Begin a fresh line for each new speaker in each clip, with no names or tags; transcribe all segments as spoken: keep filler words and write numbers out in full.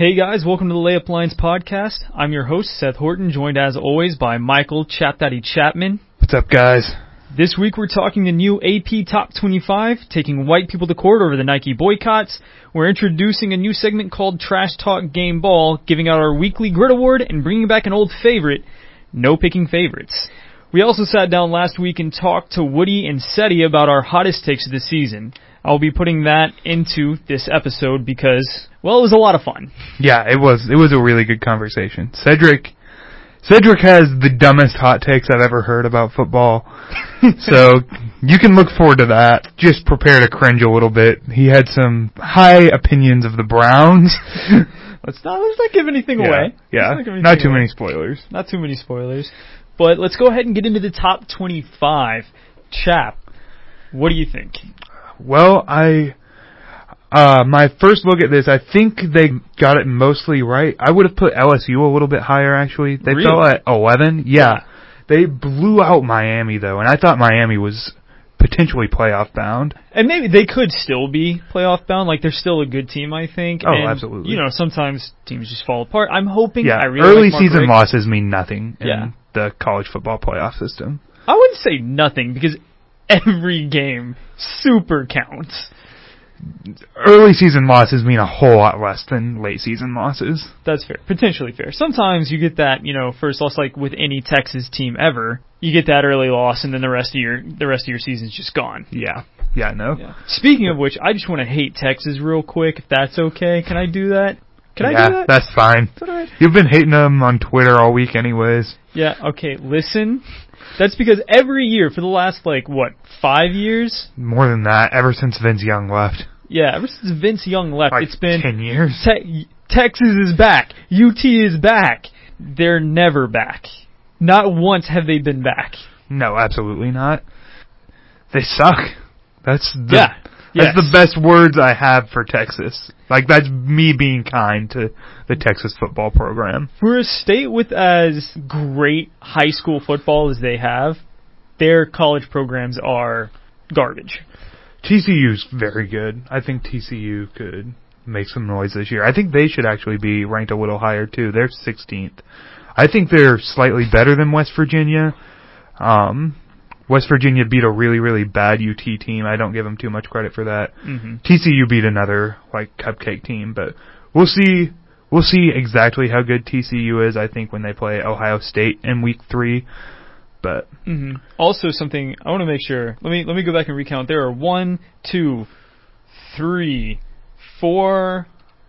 Hey guys, welcome to the Layup Lines podcast. I'm your host, Seth Horton, joined as always by Michael Chap Daddy Chapman.
What's up, guys?
This week we're talking the new A P Top twenty-five, taking white people to court over the Nike boycotts. We're introducing a new segment called Trash Talk Game Ball, giving out our weekly Grit Award and bringing back an old favorite, No Picking Favorites. We also sat down last week and talked to Woody and Seti about our hottest takes of the season. I'll be putting that into this episode because, well, it was a lot of fun.
Yeah, it was. It was a really good conversation. Cedric, Cedric has the dumbest hot takes I've ever heard about football. So you can look forward to that. Just prepare to cringe a little bit. He had some high opinions of the Browns.
let's not let's not give anything
yeah,
away.
Yeah,
not, anything
not too
away.
many spoilers.
Not too many spoilers. But let's go ahead and get into the top twenty-five. Chap, what do you think?
Well, I, uh, my first look at this, I think they got it mostly right. I would have put L S U a little bit higher, actually. They
really?
fell at eleven. Yeah. yeah. They blew out Miami, though, and I thought Miami was potentially playoff bound.
And maybe they could still be playoff bound. Like, they're still a good team, I think.
Oh,
and,
absolutely.
You know, sometimes teams just fall apart. I'm hoping.
Yeah,
I really
early
like Mark
season
Richt.
losses mean nothing in
yeah.
the college football playoff system.
I wouldn't say nothing, because every game super counts.
Early season losses mean a whole lot less than late season losses.
That's fair. Potentially fair. Sometimes you get that, you know, first loss, like with any Texas team ever. You get that early loss, and then the rest of your the rest of your season's just gone.
Yeah. Yeah, I know.
Yeah. Speaking of which, I just want to hate Texas real quick, if that's okay. Can I do that? Can
yeah,
I do that?
that's fine.
Is that all right?
You've been hating them on Twitter all week anyways.
Yeah, okay, listen. That's because every year for the last, like, what, five years?
More than that, ever since Vince Young left.
Yeah, ever since Vince Young left,
like
it's been...
ten years.
Te- Texas is back. U T is back. They're never back. Not once have they been back.
No, absolutely not. They suck. That's the,
yeah.
That's
yes.
the best words I have for Texas. Like, that's me being kind to the Texas football program.
For a state with as great high school football as they have, their college programs are garbage.
T C U's very good. I think T C U could make some noise this year. I think they should actually be ranked a little higher, too. They're sixteenth. I think they're slightly better than West Virginia. Um... West Virginia beat a really, really bad U T team. I don't give them too much credit for that.
Mm-hmm.
T C U beat another, like, cupcake team, but we'll see, we'll see exactly how good T C U is, I think, when they play Ohio State in week three, but.
Mm-hmm. Also something, I want to make sure, let me, let me go back and recount. There are one, two, three, four,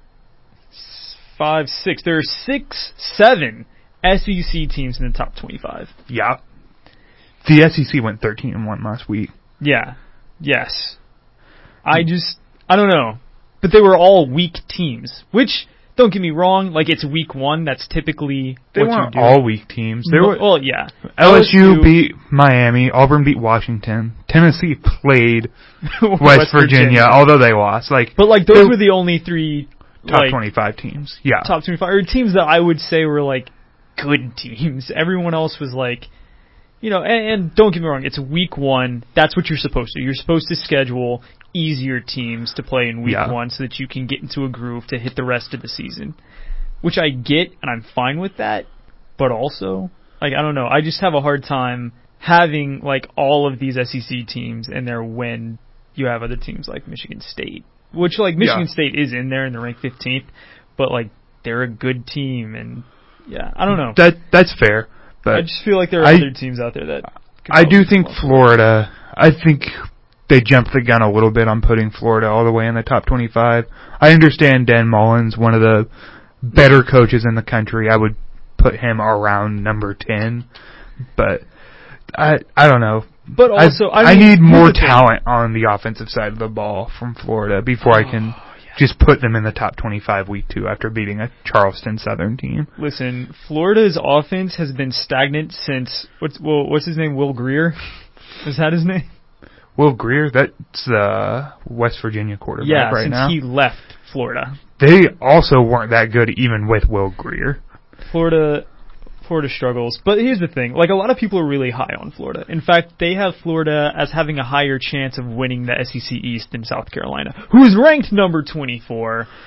five, six. There are six, seven S E C teams in the top twenty-five.
Yeah. The S E C went thirteen and one last week.
Yeah. Yes. I just, I don't know. But they were all weak teams. Which, don't get me wrong, like it's week one, that's typically
they
what you
weren't
do.
all weak teams. They
no,
were,
well, yeah.
L S U, L S U beat Miami. Auburn beat Washington. Tennessee played West, West Virginia, Virginia, although they lost. Like,
But like those were the only three
top
like,
twenty-five teams. Yeah.
Top twenty-five, or teams that I would say were like good teams. Everyone else was like, you know, and, and don't get me wrong, it's week one. That's what you're supposed to do. You're supposed to schedule easier teams to play in week
yeah.
one so that you can get into a groove to hit the rest of the season. Which I get, and I'm fine with that. But also, like, I don't know. I just have a hard time having, like, all of these S E C teams in there when you have other teams like Michigan State. Which, like, Michigan
yeah.
State is in there and they're ranked fifteenth. But, like, they're a good team. And, yeah, I don't know.
That That's fair. But
I just feel like there are
I,
other teams out there that...
I do think Florida... I think they jumped the gun a little bit on putting Florida all the way in the top twenty-five. I understand Dan Mullen's one of the better coaches in the country. I would put him around number ten. But I I don't know.
But also...
I,
I,
I
mean,
need more talent on the offensive side of the ball from Florida before I can... just put them in the top twenty-five week two after beating a Charleston Southern team.
Listen, Florida's offense has been stagnant since, what's well, what's his name, Will Greer? Is that his name?
Will Greer, that's the West Virginia quarterback
yeah,
right now.
Yeah, since he left Florida.
They also weren't that good even with Will Greer.
Florida... Florida struggles. But here's the thing. Like, a lot of people are really high on Florida. In fact, they have Florida as having a higher chance of winning the S E C East than South Carolina, who is ranked number twenty-four.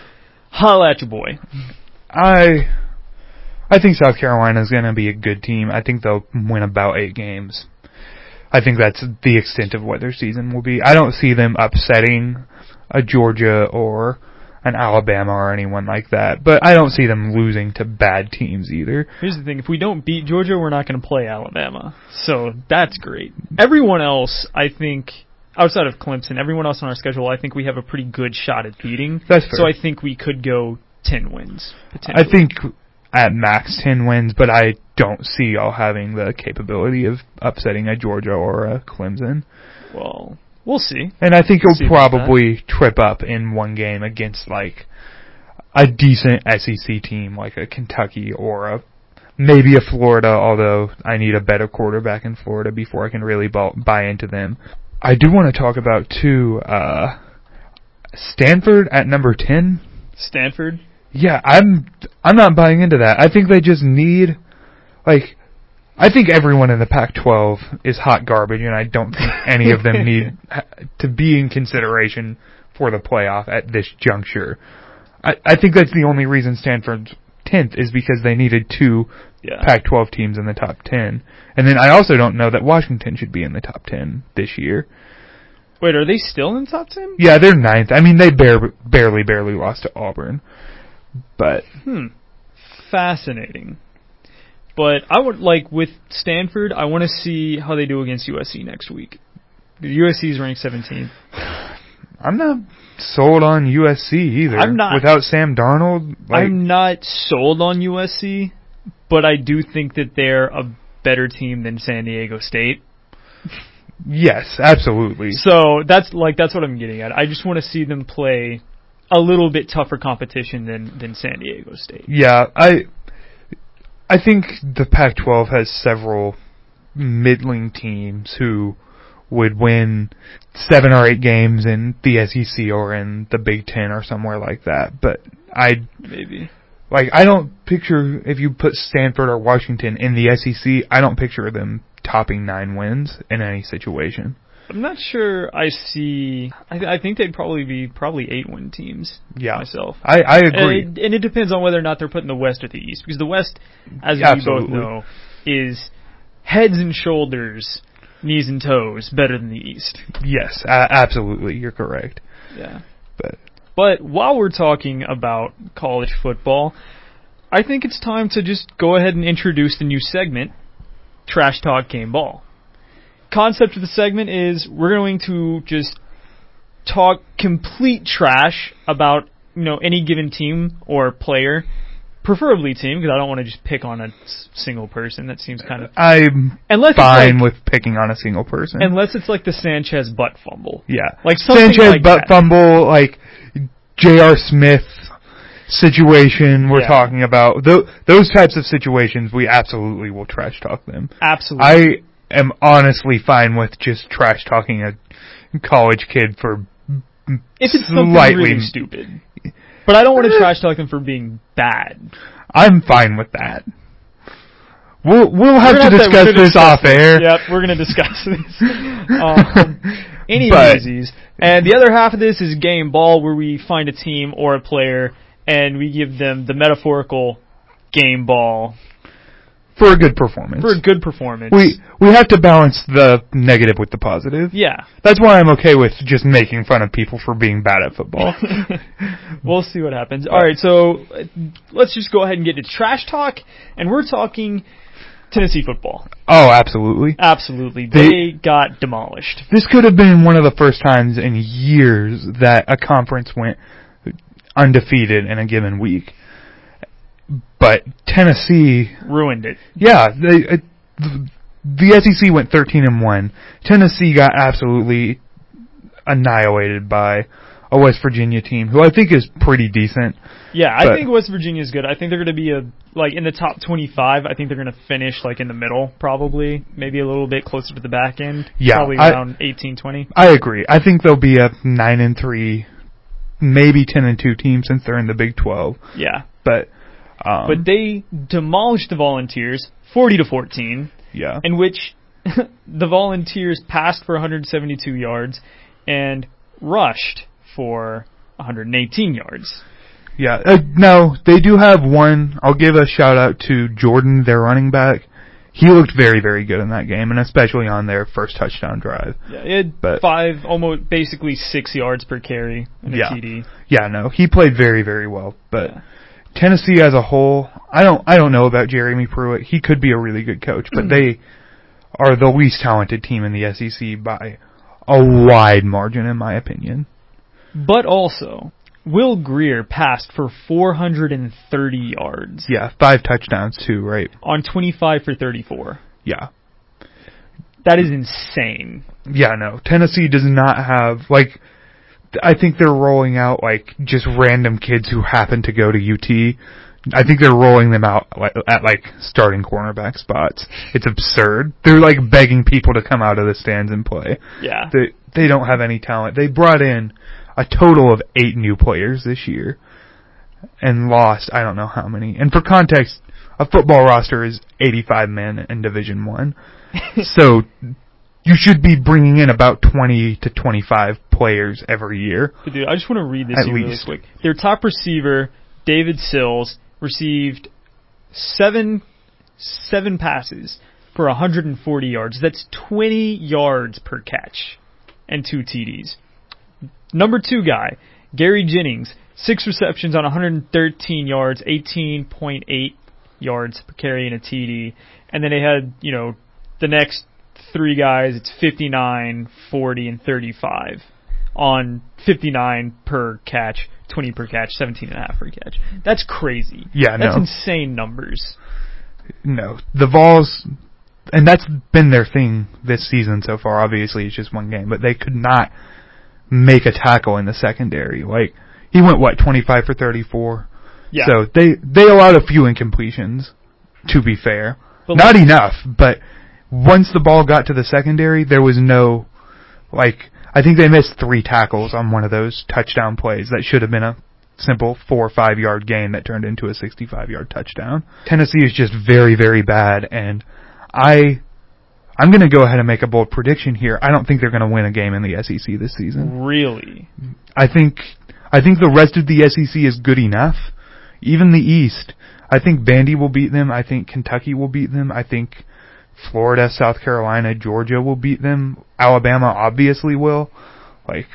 Holla at your boy.
I I think South Carolina is going to be a good team. I think they'll win about eight games. I think that's the extent of what their season will be. I don't see them upsetting a Georgia or an Alabama or anyone like that, but I don't see them losing to bad teams either.
Here's the thing. If we don't beat Georgia, we're not going to play Alabama. So that's great. Everyone else, I think, outside of Clemson, everyone else on our schedule, I think we have a pretty good shot at beating.
That's fair.
So I think we could go ten wins.
I think at max ten wins, but I don't see y'all having the capability of upsetting a Georgia or a Clemson.
Well, we'll see.
And I think
We'll
you'll probably trip up in one game against like a decent S E C team like a Kentucky or a maybe a Florida, although I need a better quarterback in Florida before I can really buy into them. I do want to talk about, too, uh, Stanford at number ten.
Stanford?
Yeah, I'm I'm not buying into that. I think they just need, like, I think everyone in the Pac twelve is hot garbage, and I don't think any of them need to be in consideration for the playoff at this juncture. I, I think that's the only reason Stanford's tenth is because they needed two
yeah.
Pac twelve teams in the top ten. And then I also don't know that Washington should be in the top ten this year.
Wait, are they still in the top ten?
Yeah, they're ninth. I mean, they bare, barely, barely lost to Auburn. But
Hmm. Fascinating. But I would, like, with Stanford, I want to see how they do against U S C next week. The U S C is ranked seventeenth.
I'm not sold on U S C either.
I'm not.
Without Sam Darnold, like,
I'm not sold on U S C, but I do think that they're a better team than San Diego State.
Yes, absolutely.
So that's like that's what I'm getting at. I just want to see them play a little bit tougher competition than, than San Diego State.
Yeah, I I think the Pac twelve has several middling teams who would win seven or eight games in the S E C or in the Big Ten or somewhere like that. But I
maybe
like I don't picture if you put Stanford or Washington in the S E C, I don't picture them topping nine wins in any situation.
I'm not sure I see... I, th- I think they'd probably be probably eight-win teams
yeah.
myself.
I, I agree.
And it, and it depends on whether or not they're putting the West or the East. Because the West, as
Absolutely.
we both know, is heads and shoulders, knees and toes better than the East.
Yes, a- absolutely. You're correct.
Yeah.
But
But while we're talking about college football, I think it's time to just go ahead and introduce the new segment, Trash Talk Game Ball. Concept of the segment is we're going to just talk complete trash about, you know, any given team or player, preferably team, because I don't want to just pick on a s- single person. That seems kind of...
I'm
unless
fine
it's like,
with picking on a single person.
Unless it's like the Sanchez butt fumble.
Yeah.
Like something
Sanchez
like
butt
that.
fumble, like J R. Smith situation we're
Yeah.
talking about. Th- those types of situations, we absolutely will trash talk them.
Absolutely.
I am honestly fine with just trash talking a college kid for
If it's something
slightly
really stupid. But I don't want to trash talk them for being bad.
I'm fine with that. We'll we'll have
We're
to
gonna
discuss
we're gonna
this
discuss
off air.
Yep, we're going to discuss this. Um, any
But-
disease. And the other half of this is game ball, where we find a team or a player and we give them the metaphorical game ball
For a good performance.
for a good performance.
we we have to balance the negative with the positive.
yeah.
That's why I'm okay with just making fun of people for being bad at football.
We'll see what happens. All right, so uh, let's just go ahead and get to trash talk, and we're talking Tennessee football.
Oh, absolutely.
Absolutely.
They-
They got demolished.
This could have been one of the first times in years that a conference went undefeated in a given week. But Tennessee,
Ruined it.
yeah, they, uh, the, the S E C went thirteen and one. Tennessee got absolutely annihilated by a West Virginia team who I think is pretty decent.
Yeah, I
But-
think West Virginia's good. I think they're going to be a like in the top twenty-five. I think they're going to finish like in the middle, probably, maybe a little bit closer to the back end.
Yeah,
probably
I-
around eighteen, twenty.
I agree. I think they'll be a nine and three, maybe ten and two team since they're in the Big twelve.
Yeah,
But um,
but they demolished the Volunteers, forty to fourteen,
yeah,
in which the Volunteers passed for one hundred seventy-two yards and rushed for one hundred eighteen yards.
Yeah, uh, no, they do have one. I'll give a shout out to Jordan, their running back. He looked very, very good in that game, and especially on their first touchdown drive.
Yeah, he had
but,
five, almost basically six yards per carry in a
yeah,
T D.
Yeah, no, he played very, very well. But
yeah.
Tennessee as a whole, I don't, I don't know about Jeremy Pruitt. He could be a really good coach, but they are the least talented team in the S E C by a wide margin, in my opinion.
But also, Will Grier passed for four hundred thirty yards.
Yeah, five touchdowns too, right?
On twenty-five for thirty-four.
Yeah.
That is insane.
Yeah, no. Tennessee does not have, like, I think they're rolling out, like, just random kids who happen to go to U T. I think they're rolling them out at, like, starting cornerback spots. It's absurd. They're, like, begging people to come out of the stands and play.
Yeah.
They, they don't have any talent. They brought in a total of eight new players this year and lost I don't know how many. And for context, a football roster is eighty-five men in Division One. So you should be bringing in about twenty to twenty-five players every year.
But dude, I just want to read this
At
here really
least.
quick. Their top receiver, David Sills, received seven seven passes for one hundred forty yards. That's twenty yards per catch and two T Ds. Number two guy, Gary Jennings, six receptions on one hundred thirteen yards, eighteen point eight yards per carry and a T D. And then they had, you know, the next three guys, it's fifty-nine, forty, and thirty-five on fifty-nine per catch, twenty per catch, seventeen and a half per catch. That's crazy.
Yeah,
That's
no.
insane numbers.
No. The Vols, and that's been their thing this season so far. Obviously, it's just one game, but they could not make a tackle in the secondary. Like, he went, what, twenty-five for thirty-four?
Yeah.
So they, they allowed a few incompletions, to be fair.
But
Not
like,
enough, but once the ball got to the secondary, there was no, like, I think they missed three tackles on one of those touchdown plays that should have been a simple four or five yard gain that turned into a sixty-five yard touchdown. Tennessee is just very, very bad, and I... I'm going to go ahead and make a bold prediction here. I don't think they're going to win a game in the S E C this season.
Really?
I think I think the rest of the S E C is good enough. Even the East. I think Vandy will beat them. I think Kentucky will beat them. I think Florida, South Carolina, Georgia will beat them. Alabama obviously will. Like,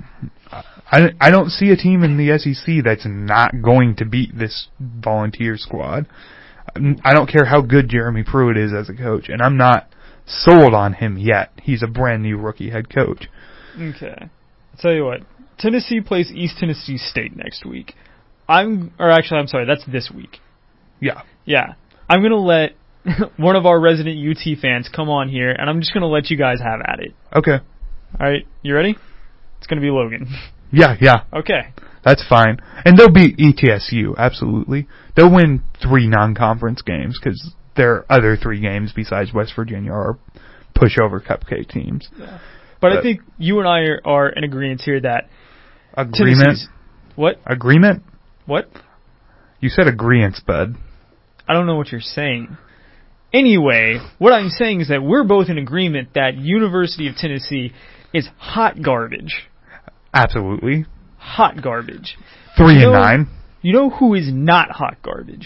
I, I don't see a team in the S E C that's not going to beat this Volunteer squad. I don't care how good Jeremy Pruitt is as a coach, and I'm not sold on him yet. He's a brand new rookie head coach.
Okay. I'll tell you what. Tennessee plays East Tennessee State next week. I'm, or actually, I'm sorry, that's this week.
Yeah.
Yeah. I'm going to let one of our resident U T fans come on here, and I'm just going to let you guys have at it.
Okay.
All right. You ready? It's going to be Logan.
Yeah, yeah.
Okay.
That's fine. And they'll beat E T S U, absolutely. They'll win three non-conference games because their other three games besides West Virginia are pushover cupcake teams.
Yeah. But,
but
I think you and I are, are in agreement here that
agreement.
Tennessee's, what?
Agreement?
What?
You said agreements, bud.
I don't know what you're saying. Anyway, what I'm saying is that we're both in agreement that University of Tennessee is hot garbage.
Absolutely.
Hot garbage.
Three
you
and
know,
nine.
You know who is not hot garbage?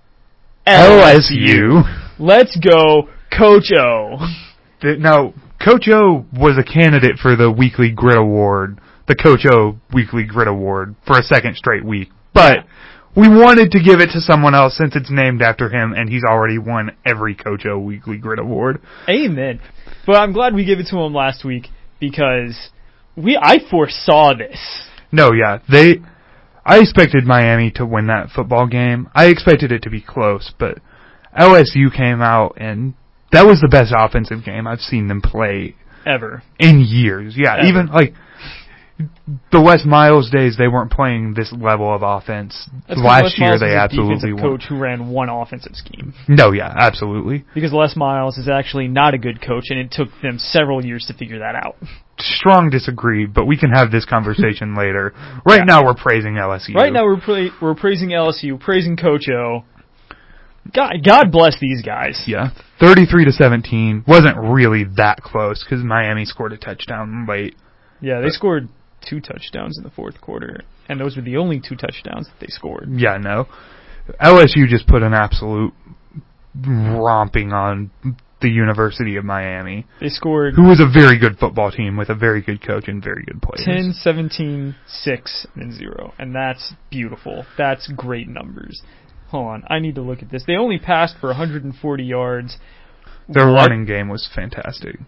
L S U.
Let's go, Coach O.
The, now, Coach O was a candidate for the Weekly Grit Award, the Coach O Weekly Grit Award, for a second straight week. But
yeah.
we wanted to give it to someone else since it's named after him, and he's already won every Coach O Weekly Grit Award.
Amen. But I'm glad we gave it to him last week because we I foresaw this.
No, yeah. They... I expected Miami to win that football game. I expected it to be close, but L S U came out, and that was the best offensive game I've seen them play
ever
in years. Yeah,
ever.
Even like the Wes Miles days, they weren't playing this level of offense.
That's
Last
Les
year,
Miles
they
is a
absolutely
defensive
won.
coach who ran one offensive scheme.
No, yeah, absolutely.
Because Les Miles is actually not a good coach, and it took them several years to figure that out.
Strong disagree, but we can have this conversation later. Right
yeah.
now, we're praising L S U.
Right now, we're pra- we're praising L S U, praising Coach O. God, God bless these guys.
Yeah, thirty-three to seventeen wasn't really that close because Miami scored a touchdown late.
Yeah, they
but,
scored two touchdowns in the fourth quarter, and those were the only two touchdowns that they scored.
Yeah, no. L S U just put an absolute romping on the University of Miami.
They scored...
Who was a very good football team with a very good coach and very good players.
ten, seventeen, six, and zero. And that's beautiful. That's great numbers. Hold on. I need to look at this. They only passed for one hundred forty yards.
Their
what?
running game was fantastic.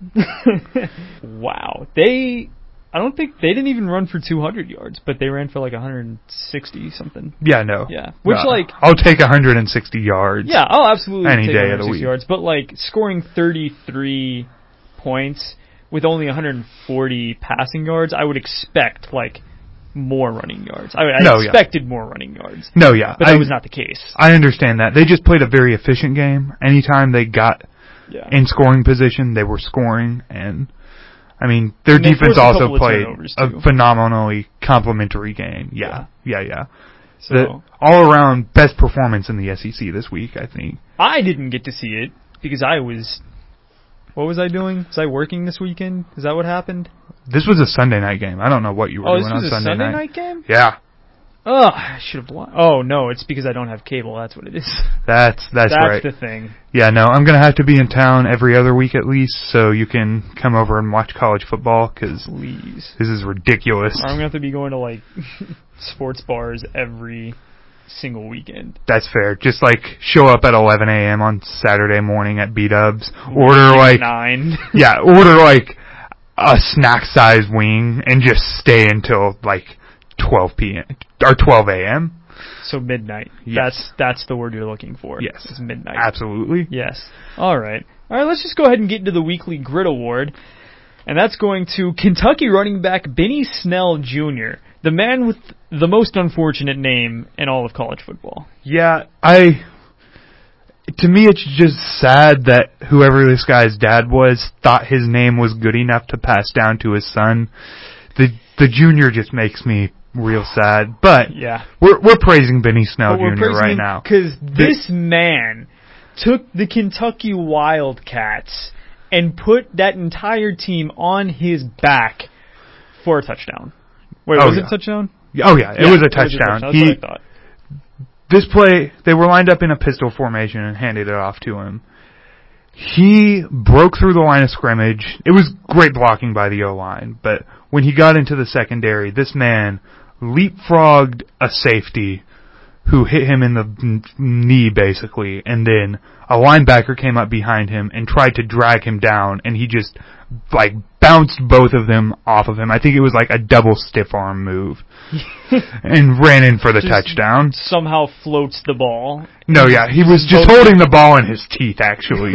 Wow. They... I don't think... They didn't even run for two hundred yards, but they ran for like one hundred sixty something.
Yeah, no.
Yeah. Which,
no.
like...
I'll take one hundred sixty yards.
Yeah, I'll absolutely
any
take
day of the week.
yards. But, like, scoring thirty-three points with only one hundred forty passing yards, I would expect, like, more running yards. I, I
no,
expected
yeah.
more running yards.
No, yeah.
But that
I,
was not the case.
I understand that. They just played a very efficient game. Anytime they got
yeah.
in scoring position, they were scoring, and... I mean, their
and
defense also
a
played a phenomenally complimentary game. Yeah, yeah, yeah. yeah.
So
the all-around best performance in the S E C this week, I think.
I didn't get to see it because I was... What was I doing? Was I working this weekend? Is that what happened?
This was a Sunday night game. I don't know what you were
oh,
doing on
this was
Sunday
a Sunday
night.
night game?
Yeah.
Oh, I should have won. Oh, no, it's because I don't have cable. That's what it is.
That's that's,
that's
right.
That's the thing.
Yeah, no, I'm going to have to be in town every other week at least, so you can come over and watch college football, because this is ridiculous.
I'm going to have to be going to, like, sports bars every single weekend.
That's fair. Just, like, show up at eleven a.m. on Saturday morning at B-Dubs. Order, like...
nine.
yeah, order, like, a snack-sized wing and just stay until, like... twelve p.m. or twelve a.m.
So midnight.
Yes.
That's that's the word you're looking for.
Yes.
It's midnight.
Absolutely.
Yes. All right. All right, let's just go ahead and get into the weekly Grit Award. And that's going to Kentucky running back Benny Snell Junior, the man with the most unfortunate name in all of college football.
Yeah, I... To me, it's just sad that whoever this guy's dad was thought his name was good enough to pass down to his son. The the junior just makes me real sad, but
yeah.
we're we're praising Benny Snell
but
Junior right now
because this man took the Kentucky Wildcats and put that entire team on his back for a touchdown. Wait,
oh,
was
yeah.
it a touchdown?
Oh yeah, it
yeah,
was a
it
touchdown.
Was a touchdown.
He,
That's what I thought.
This play, they were lined up in a pistol formation and handed it off to him. He broke through the line of scrimmage. It was great blocking by the O-line, but when he got into the secondary, this man leapfrogged a safety who hit him in the knee, basically, and then a linebacker came up behind him and tried to drag him down, and he just, like, bounced both of them off of him. I think it was like a double stiff arm move. And ran in for the
just
touchdown.
Somehow floats the ball.
No, yeah, he was just holding the ball in his teeth, actually.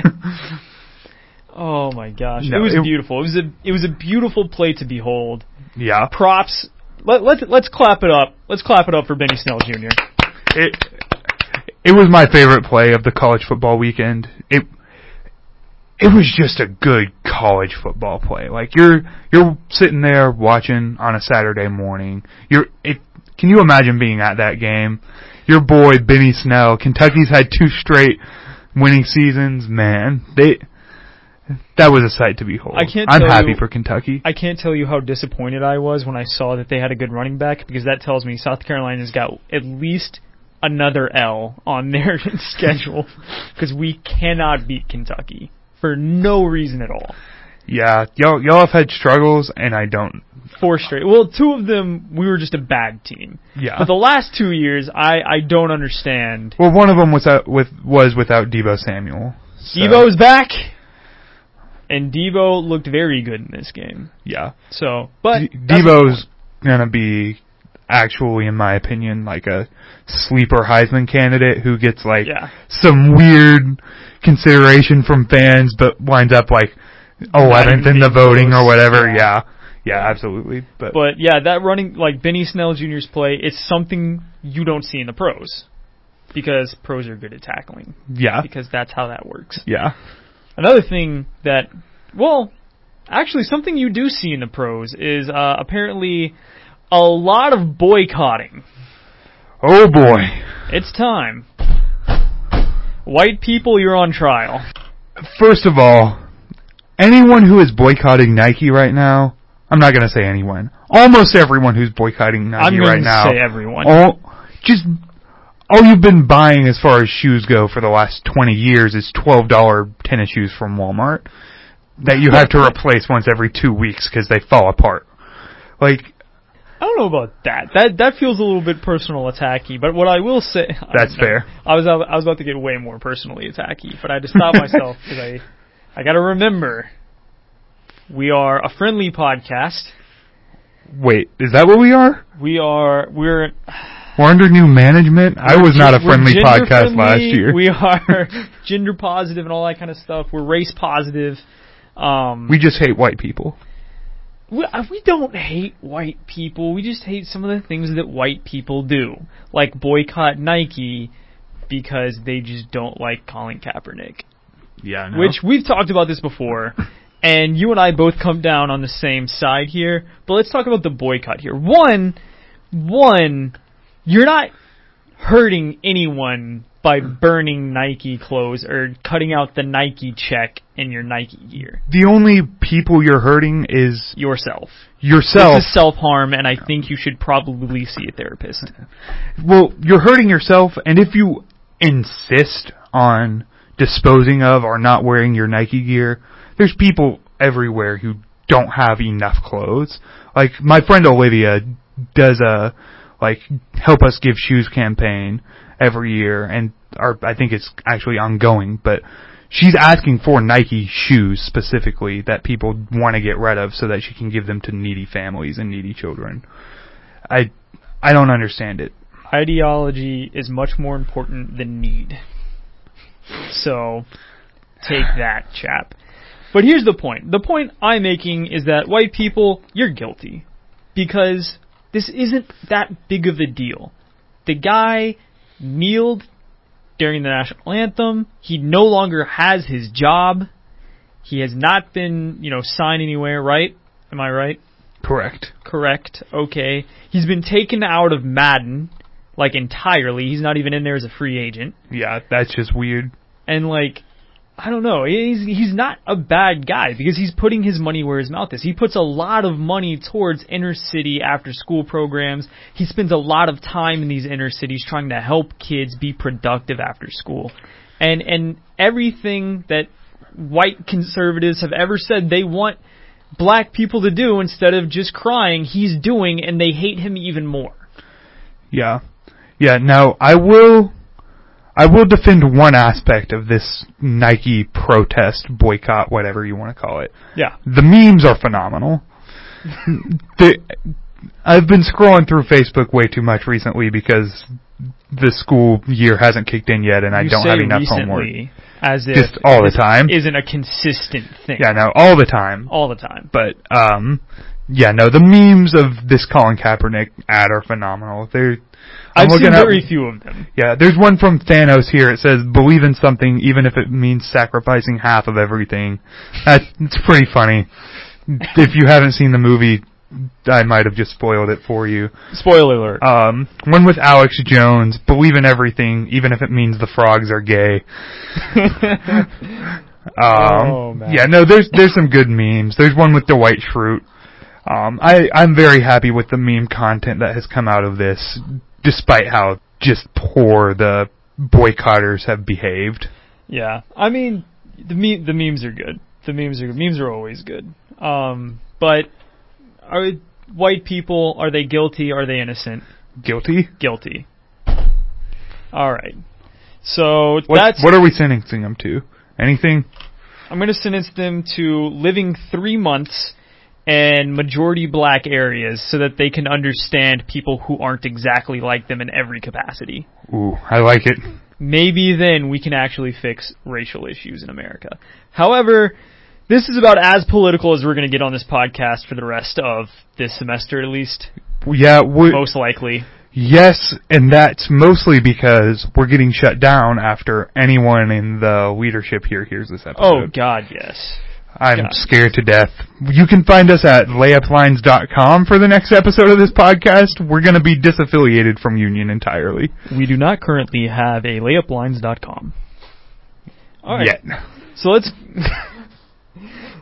Oh my gosh,
no,
it was
it,
beautiful. It was a it was a beautiful play to behold.
Yeah.
Props. Let let's let's clap it up. Let's clap it up for Benny Snell Junior
It it was my favorite play of the college football weekend. It it was just a good college football play. Like you're you're sitting there watching on a Saturday morning. You're it. Can you imagine being at that game? Your boy Benny Snell. Kentucky's had two straight winning seasons. Man, they that was a sight to behold.
I can't
I'm
tell
happy
you,
for Kentucky.
I can't tell you how disappointed I was when I saw that they had a good running back, because that tells me South Carolina's got at least another L on their schedule, because we cannot beat Kentucky for no reason at all.
Yeah, y'all y'all have had struggles, and I don't.
Four straight. Well, two of them, we were just a bad team.
Yeah.
But the last two years, I, I don't understand.
Well, one of them was out with was without Deebo Samuel. So.
Deebo's back, and Deebo looked very good in this game.
Yeah.
So, but
De- Deebo's gonna be actually, in my opinion, like a sleeper Heisman candidate who gets like
yeah.
some weird consideration from fans, but winds up like eleventh in the voting or whatever. Yeah. yeah. Yeah, absolutely. But
but yeah, that running, like Benny Snell Junior's play, it's something you don't see in the pros, because pros are good at tackling.
Yeah.
Because that's how that works.
Yeah.
Another thing that, well, actually something you do see in the pros is uh, apparently a lot of boycotting.
Oh boy.
It's time. White people, you're on trial.
First of all, anyone who is boycotting Nike right now, I'm not going to say anyone. Almost everyone who's boycotting Nike
I'm
right
going to
now.
say everyone.
All, just all you've been buying as far as shoes go for the last twenty years is twelve dollars tennis shoes from Walmart that you have to replace once every two weeks because they fall apart. Like,
I don't know about that. That that feels a little bit personal attacky. But what I will say,
that's
I
fair.
I was I was about to get way more personally attacky, but I had to stop myself because I I got to remember we are a friendly podcast.
Wait, is that what we are?
We are we're
we're under new management. I was not a friendly podcast
friendly,
last year.
We are gender positive and all that kind of stuff. We're race positive. Um,
we just hate white people.
We, we don't hate white people. We just hate some of the things that white people do, like boycott Nike because they just don't like Colin Kaepernick.
Yeah, no.
Which we've talked about this before. And you and I both come down on the same side here. But let's talk about the boycott here. One, one, you're not hurting anyone by burning Nike clothes or cutting out the Nike check in your Nike gear.
The only people you're hurting is
yourself.
Yourself.
This is self-harm, and I think you should probably see a therapist.
Well, you're hurting yourself, and if you insist on disposing of or not wearing your Nike gear, there's people everywhere who don't have enough clothes. Like, my friend Olivia does a, like, Help Us Give Shoes campaign every year, and or I think it's actually ongoing, but she's asking for Nike shoes specifically that people want to get rid of so that she can give them to needy families and needy children. I I don't understand it.
Ideology is much more important than need. So, take that, chap. But here's the point. The point I'm making is that white people, you're guilty. Because this isn't that big of a deal. The guy kneeled during the national anthem. He no longer has his job. He has not been, you know, signed anywhere, right? Am I right?
Correct.
Correct. Okay. He's been taken out of Madden, like, entirely. He's not even in there as a free agent.
Yeah, that's just weird.
And, like, I don't know. He's he's not a bad guy because he's putting his money where his mouth is. He puts a lot of money towards inner city after school programs. He spends a lot of time in these inner cities trying to help kids be productive after school. And and everything that white conservatives have ever said they want black people to do instead of just crying, he's doing, and they hate him even more.
Yeah. Yeah, now I will I will defend one aspect of this Nike protest, boycott, whatever you want to call it.
Yeah.
The memes are phenomenal. the, I've been scrolling through Facebook way too much recently because the school year hasn't kicked in yet and I
you
don't
say
have enough
recently,
homework.
As if
just all the time.
Isn't a consistent thing.
Yeah, no, all the time.
All the time.
But, um, yeah, no, the memes of this Colin Kaepernick ad are phenomenal. They're
I'm I've seen
at,
very few of them.
Yeah, there's one from Thanos here. It says, believe in something even if it means sacrificing half of everything. That's it's pretty funny. If you haven't seen the movie, I might have just spoiled it for you.
Spoiler alert.
Um, one with Alex Jones, believe in everything even if it means the frogs are gay. um,
oh, man.
Yeah, no, there's there's some good memes. There's one with Dwight Schrute. Um, I, I'm very happy with the meme content that has come out of this, despite how just poor the boycotters have behaved.
Yeah, I mean, the me- the memes are good. The memes are memes are always good. Um, but are white people, are they guilty? Are they innocent?
Guilty.
Guilty. All right. So
what,
that's
what are we sentencing them to? Anything?
I'm going to sentence them to living three months and majority black areas so that they can understand people who aren't exactly like them in every capacity.
Ooh, I like it.
Maybe then we can actually fix racial issues in America. However, this is about as political as we're going to get on this podcast for the rest of this semester at least.
Yeah, we,
most likely.
Yes, and that's mostly because we're getting shut down after anyone in the leadership here hears this episode.
Oh, God, yes.
I'm
God.
scared to death. You can find us at layup lines dot com for the next episode of this podcast. We're going to be disaffiliated from Union entirely.
We do not currently have a layup lines dot com. All right.
Yet.
So let's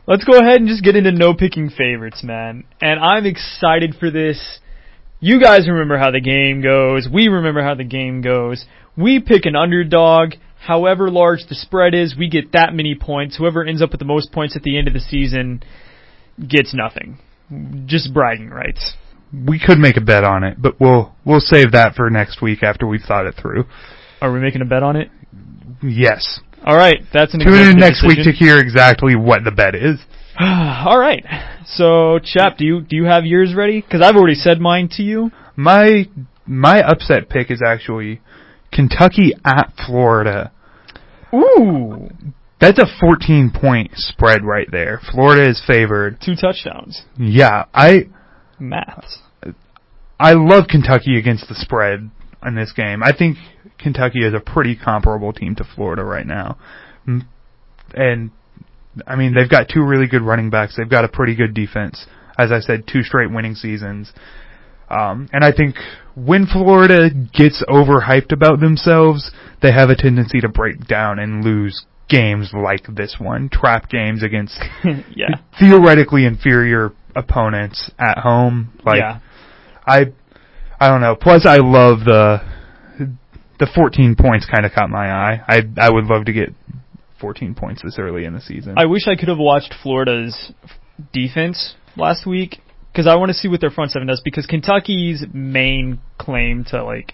Let's go ahead and just get into no picking favorites, man. And I'm excited for this. You guys remember how the game goes. We remember how the game goes. We pick an underdog. However large the spread is, we get that many points. Whoever ends up with the most points at the end of the season gets nothing. Just bragging rights.
We could make a bet on it, but we'll we'll save that for next week after we've thought it through.
Are we making a bet on it?
Yes.
All right, that's an
Tune in next
decision.
week to hear exactly what the bet is.
All right. So, Chap, do you do you have yours ready? Because I've already said mine to you.
My my upset pick is actually Kentucky at Florida.
Ooh.
That's a fourteen point spread right there. Florida is favored.
Two touchdowns.
Yeah, I
Maths.
I love Kentucky against the spread in this game. I think Kentucky is a pretty comparable team to Florida right now. And, I mean, they've got two really good running backs. They've got a pretty good defense. As I said, two straight winning seasons. Um, and I think when Florida gets overhyped about themselves, they have a tendency to break down and lose games like this one. Trap games against
yeah.
theoretically inferior opponents at home. Like,
yeah.
I, I don't know. Plus, I love the the fourteen points. Kind of caught my eye. I I would love to get fourteen points this early in the season.
I wish I could have watched Florida's defense last week because I want to see what their front seven does. Because Kentucky's main claim to like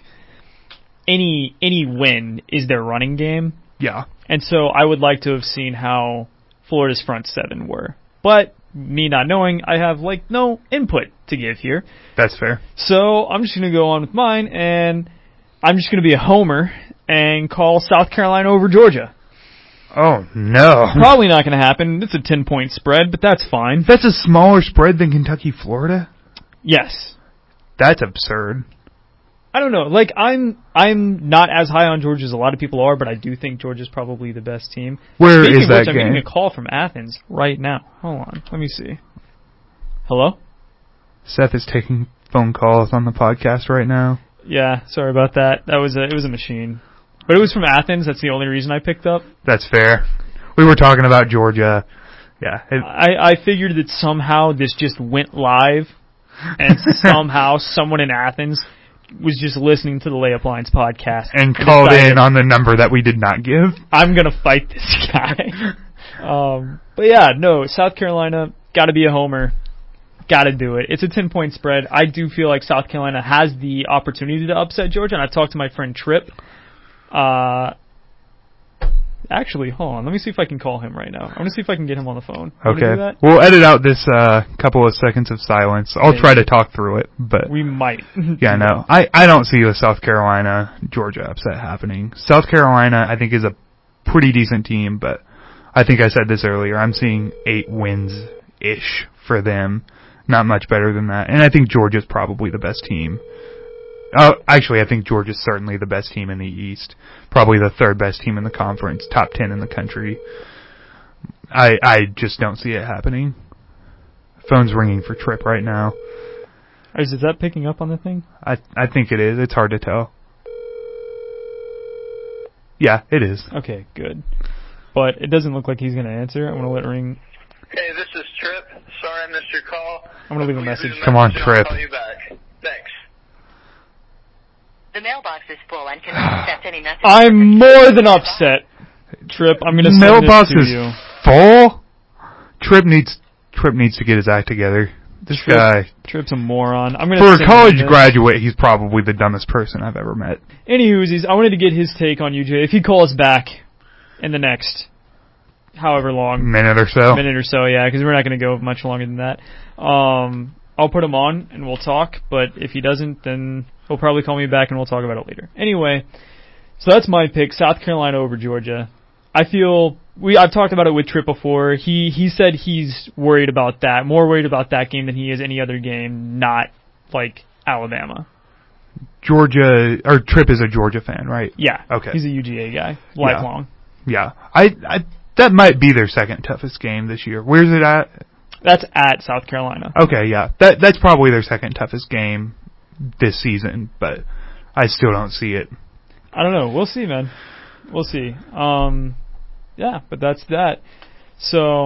any any win is their running game.
Yeah.
And so I would like to have seen how Florida's front seven were. But me not knowing, I have like no input to give here.
That's fair.
So I'm just going to go on with mine, and I'm just going to be a homer and call South Carolina over Georgia.
Oh, no.
Probably not going to happen. It's a ten point spread, but that's fine.
That's a smaller spread than Kentucky, Florida?
Yes.
That's absurd.
I don't know. Like, I'm I'm not as high on Georgia as a lot of people are, but I do think Georgia's probably the best team.
Where
Speaking
is
of
that
which, I'm
game?
getting a call from Athens right now. Hold on. Let me see. Hello?
Seth is taking phone calls on the podcast right now.
Yeah, sorry about that. That was a, it was a machine. But it was from Athens. That's the only reason I picked up.
That's fair. We were talking about Georgia. Yeah. It,
I, I figured that somehow this just went live, and somehow someone in Athens was just listening to the Layup Lines podcast.
And called decided, in on the number that we did not give.
I'm going to fight this guy. um, but yeah, no, South Carolina, got to be a homer. Got to do it. It's a ten point spread. I do feel like South Carolina has the opportunity to upset Georgia, and I've talked to my friend Tripp. Uh, actually, hold on. Let me see if I can call him right now. I want to see if I can get him on the phone. You
okay.
Do that?
We'll edit out this uh, couple of seconds of silence. I'll Maybe. try to talk through it, but
we might.
yeah, no. I, I don't see the South Carolina Georgia upset happening. South Carolina, I think, is a pretty decent team, but I think I said this earlier. I'm seeing eight wins ish for them. Not much better than that. And I think Georgia's probably the best team. Oh, actually, I think Georgia's certainly the best team in the East. Probably the third best team in the conference, top ten in the country. I I just don't see it happening. Phone's ringing for Tripp right now.
Is, is that picking up on the thing?
I I think it is. It's hard to tell. Yeah, it is.
Okay, good. But it doesn't look like he's going to answer. I'm going to let it ring.
Hey, this is Tripp. Sorry I missed your call.
I'm going to leave a message.
Come on, Tripp.
I'll call you back. Thanks.
The mailbox is full and cannot accept any messages.
I'm more than upset, Tripp. I'm going to send
mailbox
this to
is
you.
Full? Tripp needs Tripp needs to get his act together. This
Tripp,
guy.
Tripp's a moron. I'm gonna
For
send
a college
him this.
graduate, he's probably the dumbest person I've ever met.
Anywhoosies, I wanted to get his take on U J. If he calls back in the next however long.
Minute or so.
Minute or so, yeah, because we're not going to go much longer than that. Um, I'll put him on and we'll talk, but if he doesn't, then he'll probably call me back and we'll talk about it later. Anyway, so that's my pick, South Carolina over Georgia. I feel, we I've talked about it with Tripp before. He he said he's worried about that, more worried about that game than he is any other game, not like Alabama.
Georgia, or Tripp is a Georgia fan, right?
Yeah.
Okay.
He's a U G A guy, lifelong.
Yeah. yeah. I, I that might be their second toughest game this year. Where's it at?
That's at South Carolina.
Okay, yeah. That that's probably their second toughest game this season, but I still don't see it.
I don't know. We'll see, man. We'll see. Um, yeah, but that's that. So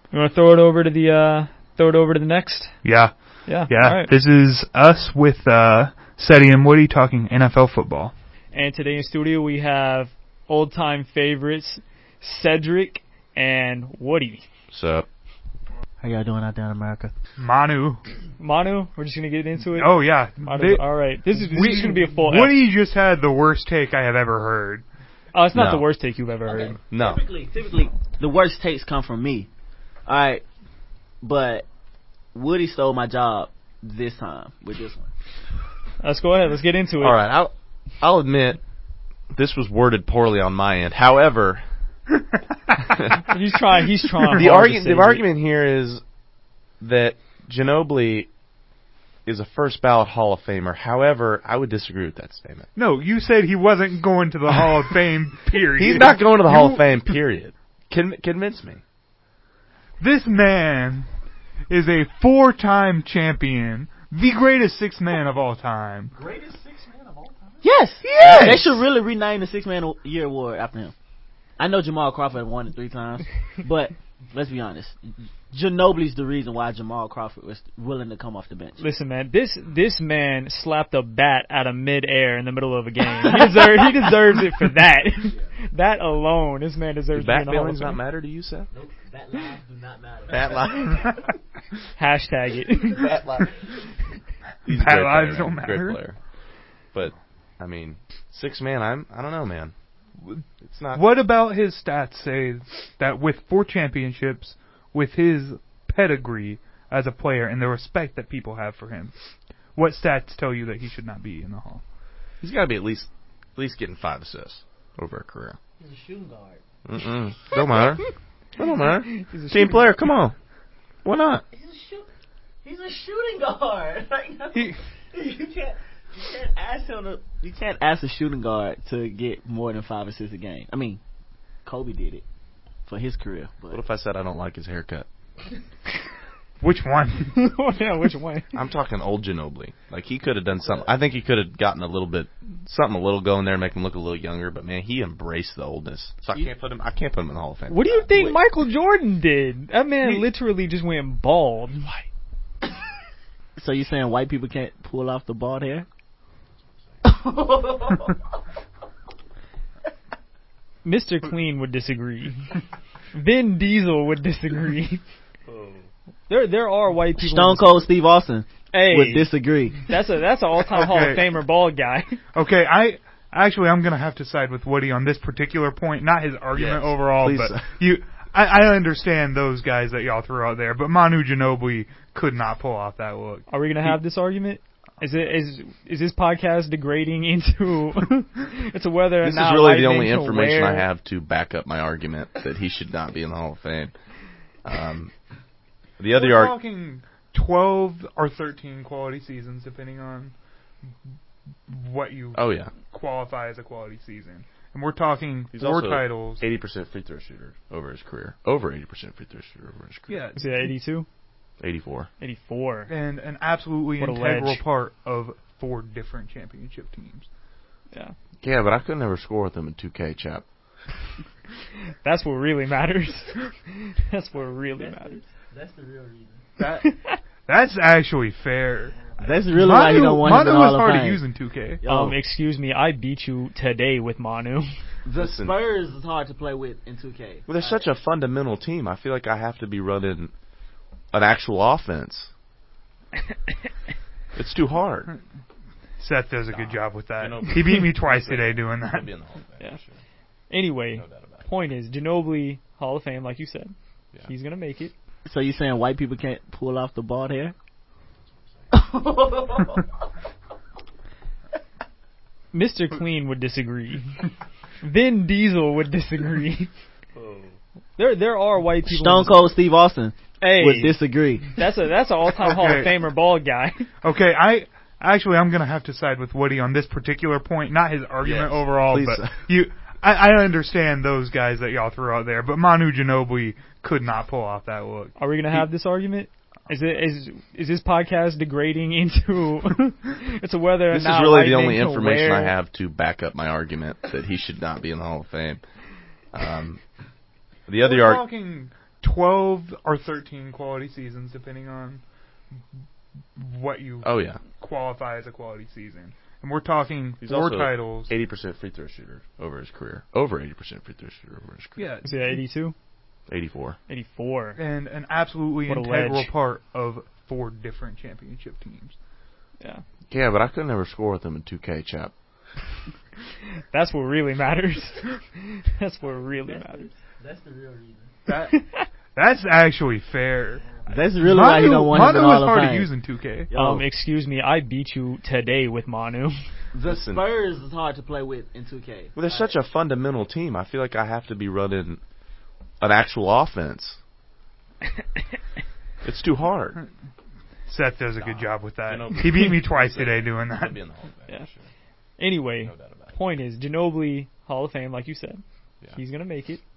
You want to throw it over to the uh, throw it over to the next?
Yeah.
Yeah.
Yeah.
All right.
This is us with uh, Seti and Woody talking N F L football.
And today in studio we have old time favorites Cedric and Woody.
What's up?
How y'all doing out there in America?
Manu.
Manu, we're just gonna get into it.
Oh yeah.
Manu,
They-
all right. This is this
we-
is gonna be a full.
Woody just had the worst take I have ever heard.
Oh, it's not
No.
the worst take you've ever heard.
No.
Typically, typically, the worst takes come from me. All right, but Woody stole my job this time with this one.
Let's go ahead. Let's get into it.
All right. I'll, I'll admit this was worded poorly on my end. However,
He's trying. He's trying.
the
hard
argument
to
the
save it.
argument here is that Ginobili is a first ballot Hall of Famer. However, I would disagree with that statement.
No, you said he wasn't going to the Hall of Fame, period.
He's not going to the Hall
You-
of Fame, period. Con- convince me.
This man is a four-time champion, the greatest six man of all time.
Yes,
Yes!
They should really rename the Six Man of Year award after him. I know Jamal Crawford won it three times, but let's be honest. Ginobili's the reason why Jamal Crawford was willing to come off the bench.
Listen, man. This this man slapped a bat out of midair in the middle of a game. He deserves. he deserves it for that. That alone, this man deserves.
Do bat
to be in the Hall of
feelings not
Fame.
matter to you, Seth?
Nope, that lives do not matter.
Bat lives.
Hashtag it.
Bat lives. He's a
Bat
great
lives
player,
don't
man. Great
matter.
player. But I mean, six man. I'm. I don't know, man. It's not.
What about his stats say that with four championships, with his pedigree as a player and the respect that people have for him, what stats tell you that he should not be in the Hall?
He's got to be at least at least getting five assists over a career.
He's a shooting guard.
Mm-mm. Don't matter. Don't matter.
He's a
Team
shooting
player. Come on. Why not?
He's a shoot. He's a shooting guard. Like,
He,
you can't. You can't ask him to. You can't ask a shooting guard to get more than five assists a game. I mean, Kobe did it for his career. But
What if I said I don't like his haircut?
which one?
Oh, yeah, which one?
I'm talking old Ginobili. Like, he could have done something. I think he could have gotten a little bit, something a little going there, make him look a little younger. But man, he embraced the oldness. So I can't put him. I can't put him in the Hall of Fame.
What do you think
Wait.
Michael Jordan did? That man
He-
literally just went bald.
so you saying white people can't pull off the bald hair?
Mister Clean would disagree. Vin Diesel would disagree. There, there are white people.
Stone Cold Steve Austin
Hey,
would disagree.
that's a that's an all-time Hall of
Okay.
Famer bald guy.
Okay, I actually I'm gonna have to side with Woody on this particular point. Not his argument
Yes,
overall,
please.
but you. I, I understand those guys that y'all threw out there, but Manu Ginobili could not pull off that look.
Are we gonna have this argument? Is it is is this podcast degrading into into whether or
This is
not
really
white
the only
men can
information
wear-
I have to back up my argument that he should not be in the Hall of Fame. Um, the other
We're
arg-
talking twelve or thirteen quality seasons, depending on what you
Oh yeah,
qualify as a quality season. And we're talking
he's
four
also
titles.
eighty percent free throw shooter over his career. Over eighty percent free throw shooter over his career.
Yeah,
Is it eighty-two?
eighty-four.
eighty-four.
and an absolutely
What a
integral
ledge.
part of four different championship teams.
Yeah.
Yeah, but I could never score with him in two K, chap.
That's what really matters. That's what really matters.
That's the real reason.
That that's actually fair.
That's really why you don't want him in
Manu
the
is
Hall of
already
Fame.
using two K.
Yo,
Um, excuse me, I beat you today with Manu.
the
listen.
Spurs is hard to play with in two K.
Well, they're such a fundamental team. I feel like I have to be running an actual offense. It's too hard.
Seth does a good job with that.
You know-
He beat me twice today doing that.
He'll be in the Hall of Fame,
Yeah.
for sure.
Anyway,
No doubt about it.
point is, Ginobili, Hall of Fame, like you said.
Yeah.
He's going to make it.
So you saying white people can't pull off the bald hair?
Mister Clean would disagree. Vin Diesel would disagree. There, there are white people.
Stone Cold Steve Austin
Hey,
would disagree.
that's a that's an all-time Hall of
Okay.
Famer bald guy.
Okay, I actually I'm gonna have to side with Woody on this particular point. Not his argument
Yes,
overall,
please.
but you. I, I understand those guys that y'all threw out there, but Manu Ginobili could not pull off that look.
Are we going to have this argument? Is it is is this podcast degrading into into whether or
This is
not
really
white
the
men
only
can
information
wear-
I have to back up my argument that he should not be in the Hall of Fame. Um, the other
We're
arg-
talking twelve or thirteen quality seasons, depending on what you
Oh yeah,
qualify as a quality season. And we're talking
he's
four
also
titles.
eighty percent free throw shooter over his career. Over eighty percent free throw shooter over his career.
Yeah,
Is it eighty-two?
eighty-four.
eighty-four.
and an absolutely
What a
integral
wedge.
part of four different championship teams.
Yeah.
Yeah, but I could never score with him in two K, chap.
That's what really matters. That's what really matters.
That's the real reason.
That that's actually fair.
That's really why he
Manu,
don't want him
Manu
in
is
Hall of
hard
Fame.
to use in two K.
Yo,
Um, excuse me, I beat you today with Manu.
the
Listen.
Spurs is hard to play with in two K.
Well, they're such a fundamental team. I feel like I have to be running an actual offense. It's too hard.
Seth does a good job with that.
You know-
He beat me twice today doing that.
He'll be in the Hall of Fame,
Yeah.
for sure.
Anyway,
No doubt about it.
point is, Ginobili, Hall of Fame, like you said.
Yeah.
He's going to make it.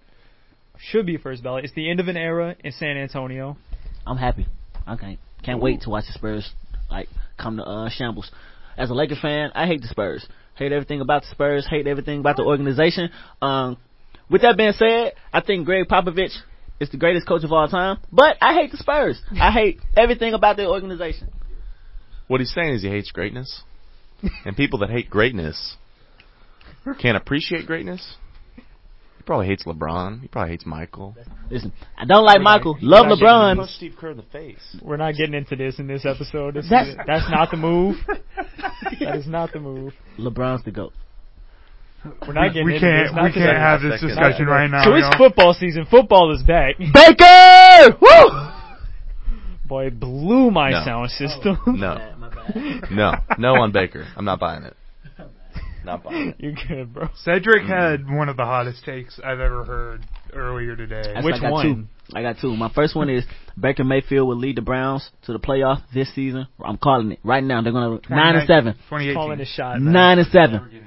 Should be first ballot. It's the end of an era in San Antonio.
I'm happy. I can't can't wait to watch the Spurs like come to uh, shambles. As a Laker fan, I hate the Spurs. Hate everything about the Spurs. Hate everything about the organization. Um, with that being said, I think Greg Popovich is the greatest coach of all time. But I hate the Spurs. I hate everything about their organization.
What he's saying is he hates greatness. And people that hate greatness can't appreciate greatness. He probably hates LeBron. He probably hates Michael.
Listen, I don't like Michael. Love
Punch
LeBron.
Steve Kerr in the face.
We're not getting into this in this episode. This
That's-
is, that's not the move. That is not the move.
LeBron's the GOAT.
We're not getting
we
into
can't
this. Not
we
to
can't
that-
have this
Second.
discussion right now.
So it's
you know?
football season. Football is back.
Baker! Woo!
Boy, it blew my
No.
sound system.
No.
My bad.
No. No on Baker. I'm not buying it. Not buying it.
You're good, bro.
Cedric had one of the hottest takes I've ever heard earlier today.
That's-
Which
I got
one?
Two. I got two. My first one is Baker Mayfield will lead the Browns to the playoff this season. I'm calling it right now. They're gonna nine and seven.
twenty
Calling
eighteen.
a shot. Man.
Nine and seven.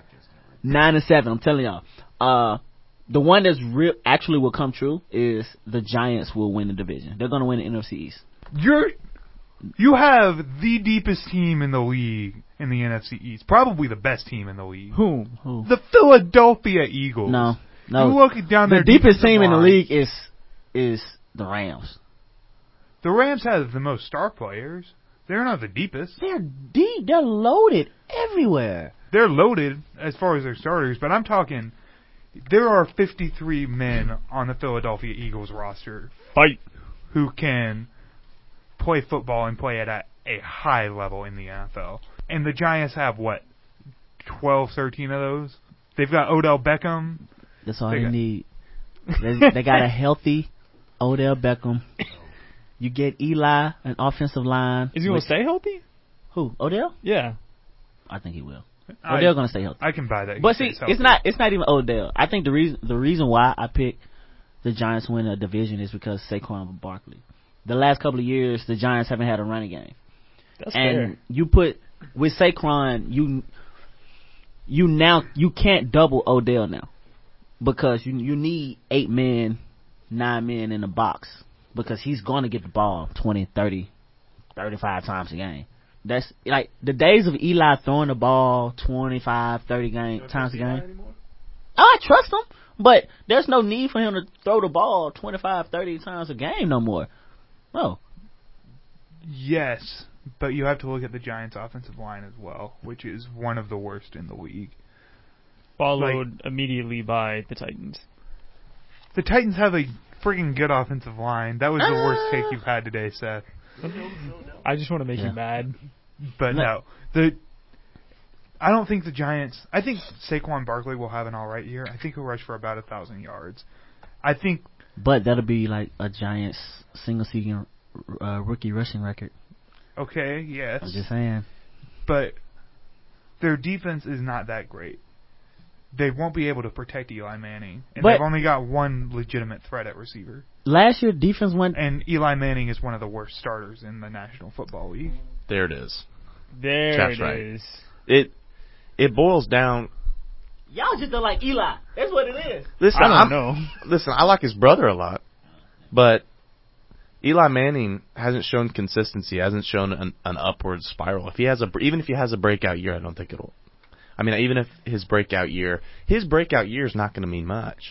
Nine and seven. I'm telling y'all. Uh, the one that's real actually will come true is the Giants will win the division. They're gonna win the N F C East.
You're you have the deepest team in the league in the N F C East, probably the best team in the league.
Whom?
Who?
The Philadelphia Eagles.
No,
You
no.
look down
The
their
deepest
defensive
team in the
line.
league is is the Rams.
The Rams have the most star players. They're not the deepest.
They're deep. They're loaded everywhere.
They're loaded as far as their starters, but I'm talking. There are fifty-three men on the Philadelphia Eagles roster
Fight.
who can play football and play it at a high level in the N F L. And the Giants have, what, twelve, thirteen of those? They've got Odell Beckham.
That's all
They
they,
got-
need. They, they got a healthy Odell Beckham. You get Eli, an offensive line.
Is he going
with-
to stay healthy?
Who? Odell?
Yeah.
I think he will.
I,
Odell gonna stay healthy.
I can buy that.
But
He
see,
stays
it's
healthy.
not it's not even Odell. I think the reason the reason why I picked the Giants win a division is because Saquon Barkley. The last couple of years, the Giants haven't had a running game,
That's
and
fair.
you put with Saquon, you you now you can't double Odell now because you you need eight men, nine men in the box because he's going to get the ball twenty, thirty, thirty-five times a game. That's like the days of Eli throwing the ball twenty-five, thirty game, times a game. Oh, I trust him, but there's no need for him to throw the ball twenty-five, thirty times a game no more. No.
Yes, but you have to look at the Giants' offensive line as well, which is one of the worst in the league.
Followed immediately by the Titans.
The Titans have a freaking good offensive line. That was the worst take you've had today, Seth.
I just want to make
Yeah.
you mad.
But no, the I don't think the Giants. I think Saquon Barkley will have an all right year. I think he'll rush for about a thousand yards. I think
But that'll be like a Giants single season uh, rookie rushing record.
okay, yes,
I'm just saying.
but their defense is not that great. They won't be able to protect Eli Manning, and
But-
they've only got one legitimate threat at receiver.
Last year, defense went.
And Eli Manning is one of the worst starters in the National Football League.
There it is.
There
That's
it
right.
is.
It it boils down.
Y'all just don't like Eli. That's what it is.
Listen,
I don't
I'm-
know.
Listen, I like his brother a lot, but Eli Manning hasn't shown consistency. Hasn't shown an, an upward spiral. If he has a even if he has a breakout year, I don't think it'll. I mean, even if his breakout year, his breakout year is not going to mean much.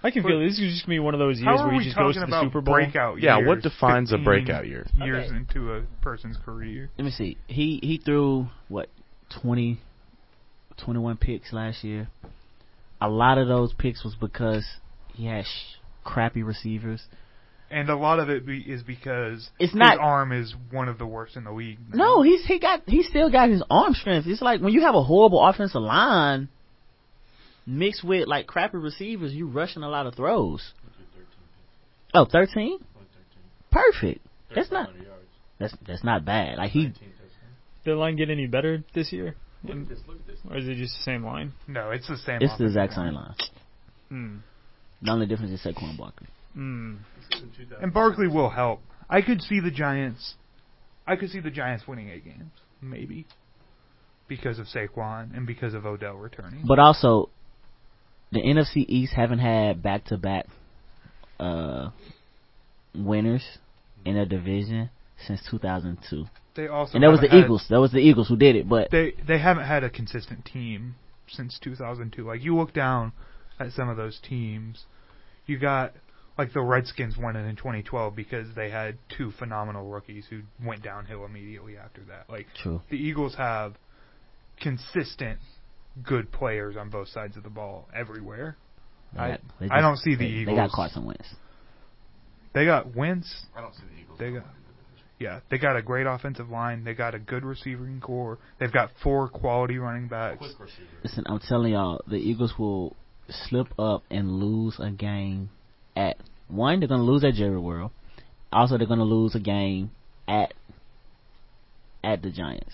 I can
But
feel this is just gonna be one of those years
How are
where he
we
just goes
talking
to the
about
Super Bowl.
breakout
Yeah,
years?
what defines a
fifteen
breakout year?
Years
Okay.
into a person's career.
Let me see. He he threw what twenty, twenty-one picks last year. A lot of those picks was because he had sh- crappy receivers.
And a lot of it be, is because
It's
his
not-
arm is one of the worst in the league. now.
No, he's he got he still got his arm strength. It's like when you have a horrible offensive line mixed with like crappy receivers, you rushing a lot of throws. Oh, thirteen? Perfect. That's not that's that's not bad. Like he
Did the line get any better this year? And- or is it just the same line?
No, it's the same.
it's the
offensive
exact same line.
Hmm.
The only difference is Saquon Barkley.
Hmm.
And Barkley will help. I could see the Giants. I could see the Giants winning eight games, maybe, because of Saquon and because of Odell returning.
But also, the N F C East haven't had back-to-back uh, winners in a division since two thousand two.
They also
And that was the
haven't had-
Eagles. That was the Eagles who did it. But
They they haven't had a consistent team since two thousand two. Like you look down at some of those teams, you got like the Redskins won it in twenty twelve because they had two phenomenal rookies who went downhill immediately after that. Like
true.
the Eagles have consistent good players on both sides of the ball everywhere.
They
I-
got- they
I don't see the
they,
Eagles.
They got Carson Wentz.
They got Wentz.
I don't see the Eagles.
They got yeah, they got a great offensive line. They got a good receiving core. They've got four quality running backs.
Listen, I'm telling y'all, the Eagles will slip up and lose a game at one. They're going to lose at Jerry World. Also, they're going to lose a game at at the Giants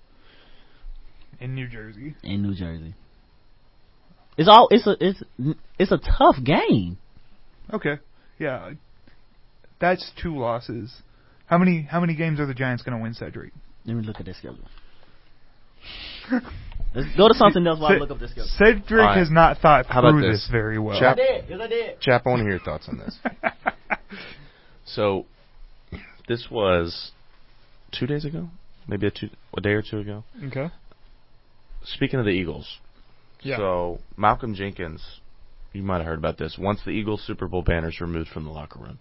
In New Jersey.
in New Jersey. It's all it's a it's it's a tough game.
Okay. Yeah. That's two losses. How many how many games are the Giants going to win, Cedric?
Let me look at their schedule. Let's go to something else while I look up this schedule.
Cedric
All right.
has not thought
How about
through
this?
this very well.
Chap-
I did. Yes, I did.
Chap, I want to hear your thoughts on this. So, this was two days ago, maybe a, two, a day or two ago.
Okay.
Speaking of the Eagles,
Yeah.
so Malcolm Jenkins, you might have heard about this. Wants the Eagles Super Bowl banners removed from the locker room.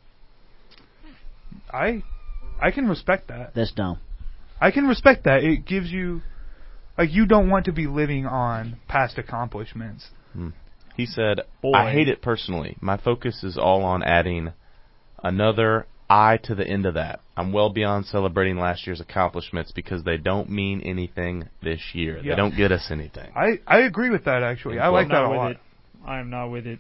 I I can respect that.
That's dumb.
I can respect that. It gives you like you don't want to be living on past accomplishments.
Hmm. He said,
Boy.
I hate it personally. My focus is all on adding another I to the end of that. I'm well beyond celebrating last year's accomplishments because they don't mean anything this year.
Yeah.
They don't get us anything.
I, I agree with that actually. I
I'm
like
I'm
that
not
a
with
lot.
it. I am not with it.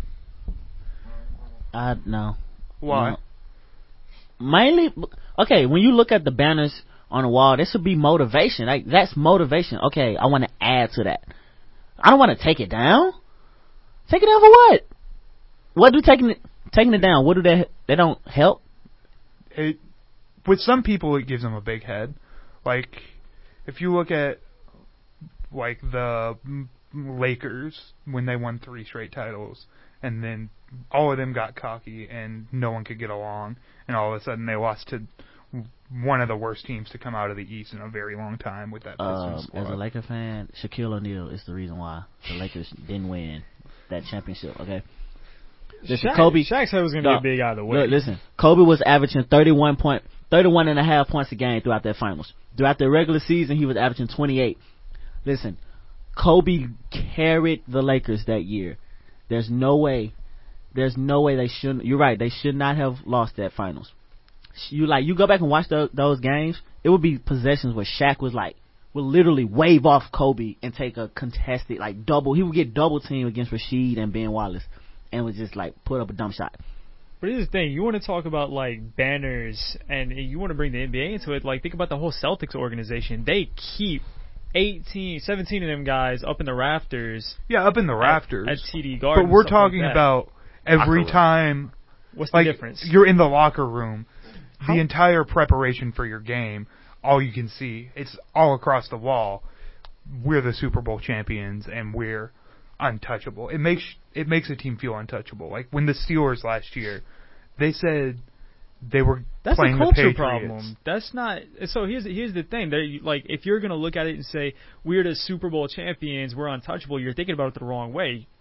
I no.
Why?
No. Mainly, okay, when you look at the banners on the wall, this should be motivation. Like, that's motivation. Okay, I want to add to that. I don't want to take it down. Take it down for what? What do taking it, taking it down, what do they, they don't help?
It with some people it gives them a big head. Like if you look at like the mm, Lakers when they won three straight titles and then all of them got cocky and no one could get along and all of a sudden they lost to one of the worst teams to come out of the East in a very long time with that
Uh,
Pistons
as a
squad.
Laker fan, Shaquille O'Neal is the reason why the Lakers didn't win that championship, okay? Listen,
Shaq,
Kobe,
Shaq said it was going
No.
to be a big out of the way.
Look, listen, Kobe was averaging thirty-one point, thirty-one and a half points a game throughout their finals. Throughout the regular season, he was averaging twenty-eight. Listen, Kobe carried the Lakers that year. There's no way, there's no way they shouldn't, you're right, they should not have lost that finals. You like, you go back and watch the, those games, it would be possessions where Shaq was like, would literally wave off Kobe and take a contested, like double, he would get double team against Rasheed and Ben Wallace and would just like put up a dumb shot.
But here's the thing: you want to talk about like banners, and you want to bring the N B A into it. Like, think about the whole Celtics organization. They keep eighteen, seventeen of them guys up in the rafters.
Yeah, up in the
at-
rafters.
at, T D Garden.
but we're
and stuff like
talking
that.
about every
Locker room.
time
What's the
like
difference?
you're in the locker room,
How-
the entire preparation for your game, all you can see, it's all across the wall. We're the Super Bowl champions and we're untouchable. It makes it makes a team feel untouchable. Like when the Steelers last year, they said they were
That's
playing
a
the
culture
Patriots.
problem. That's not. So here's here's the thing. They're, like, if you're gonna look at it and say we're the Super Bowl champions, we're untouchable, you're thinking about it the wrong way.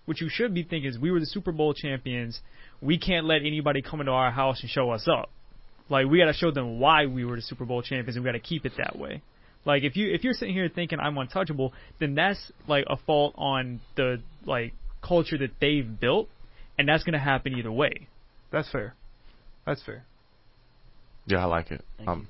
what you should be thinking is, we were the Super Bowl champions. We can't let anybody come into our house and show us up. Like, we got to show them why we were the Super Bowl champions, and we got to keep it that way. Like, if you if you're sitting here thinking I'm untouchable, then that's like a fault on the like culture that they've built, and that's going to happen either way.
That's fair. That's fair.
Yeah, I like it.
Thank
Um,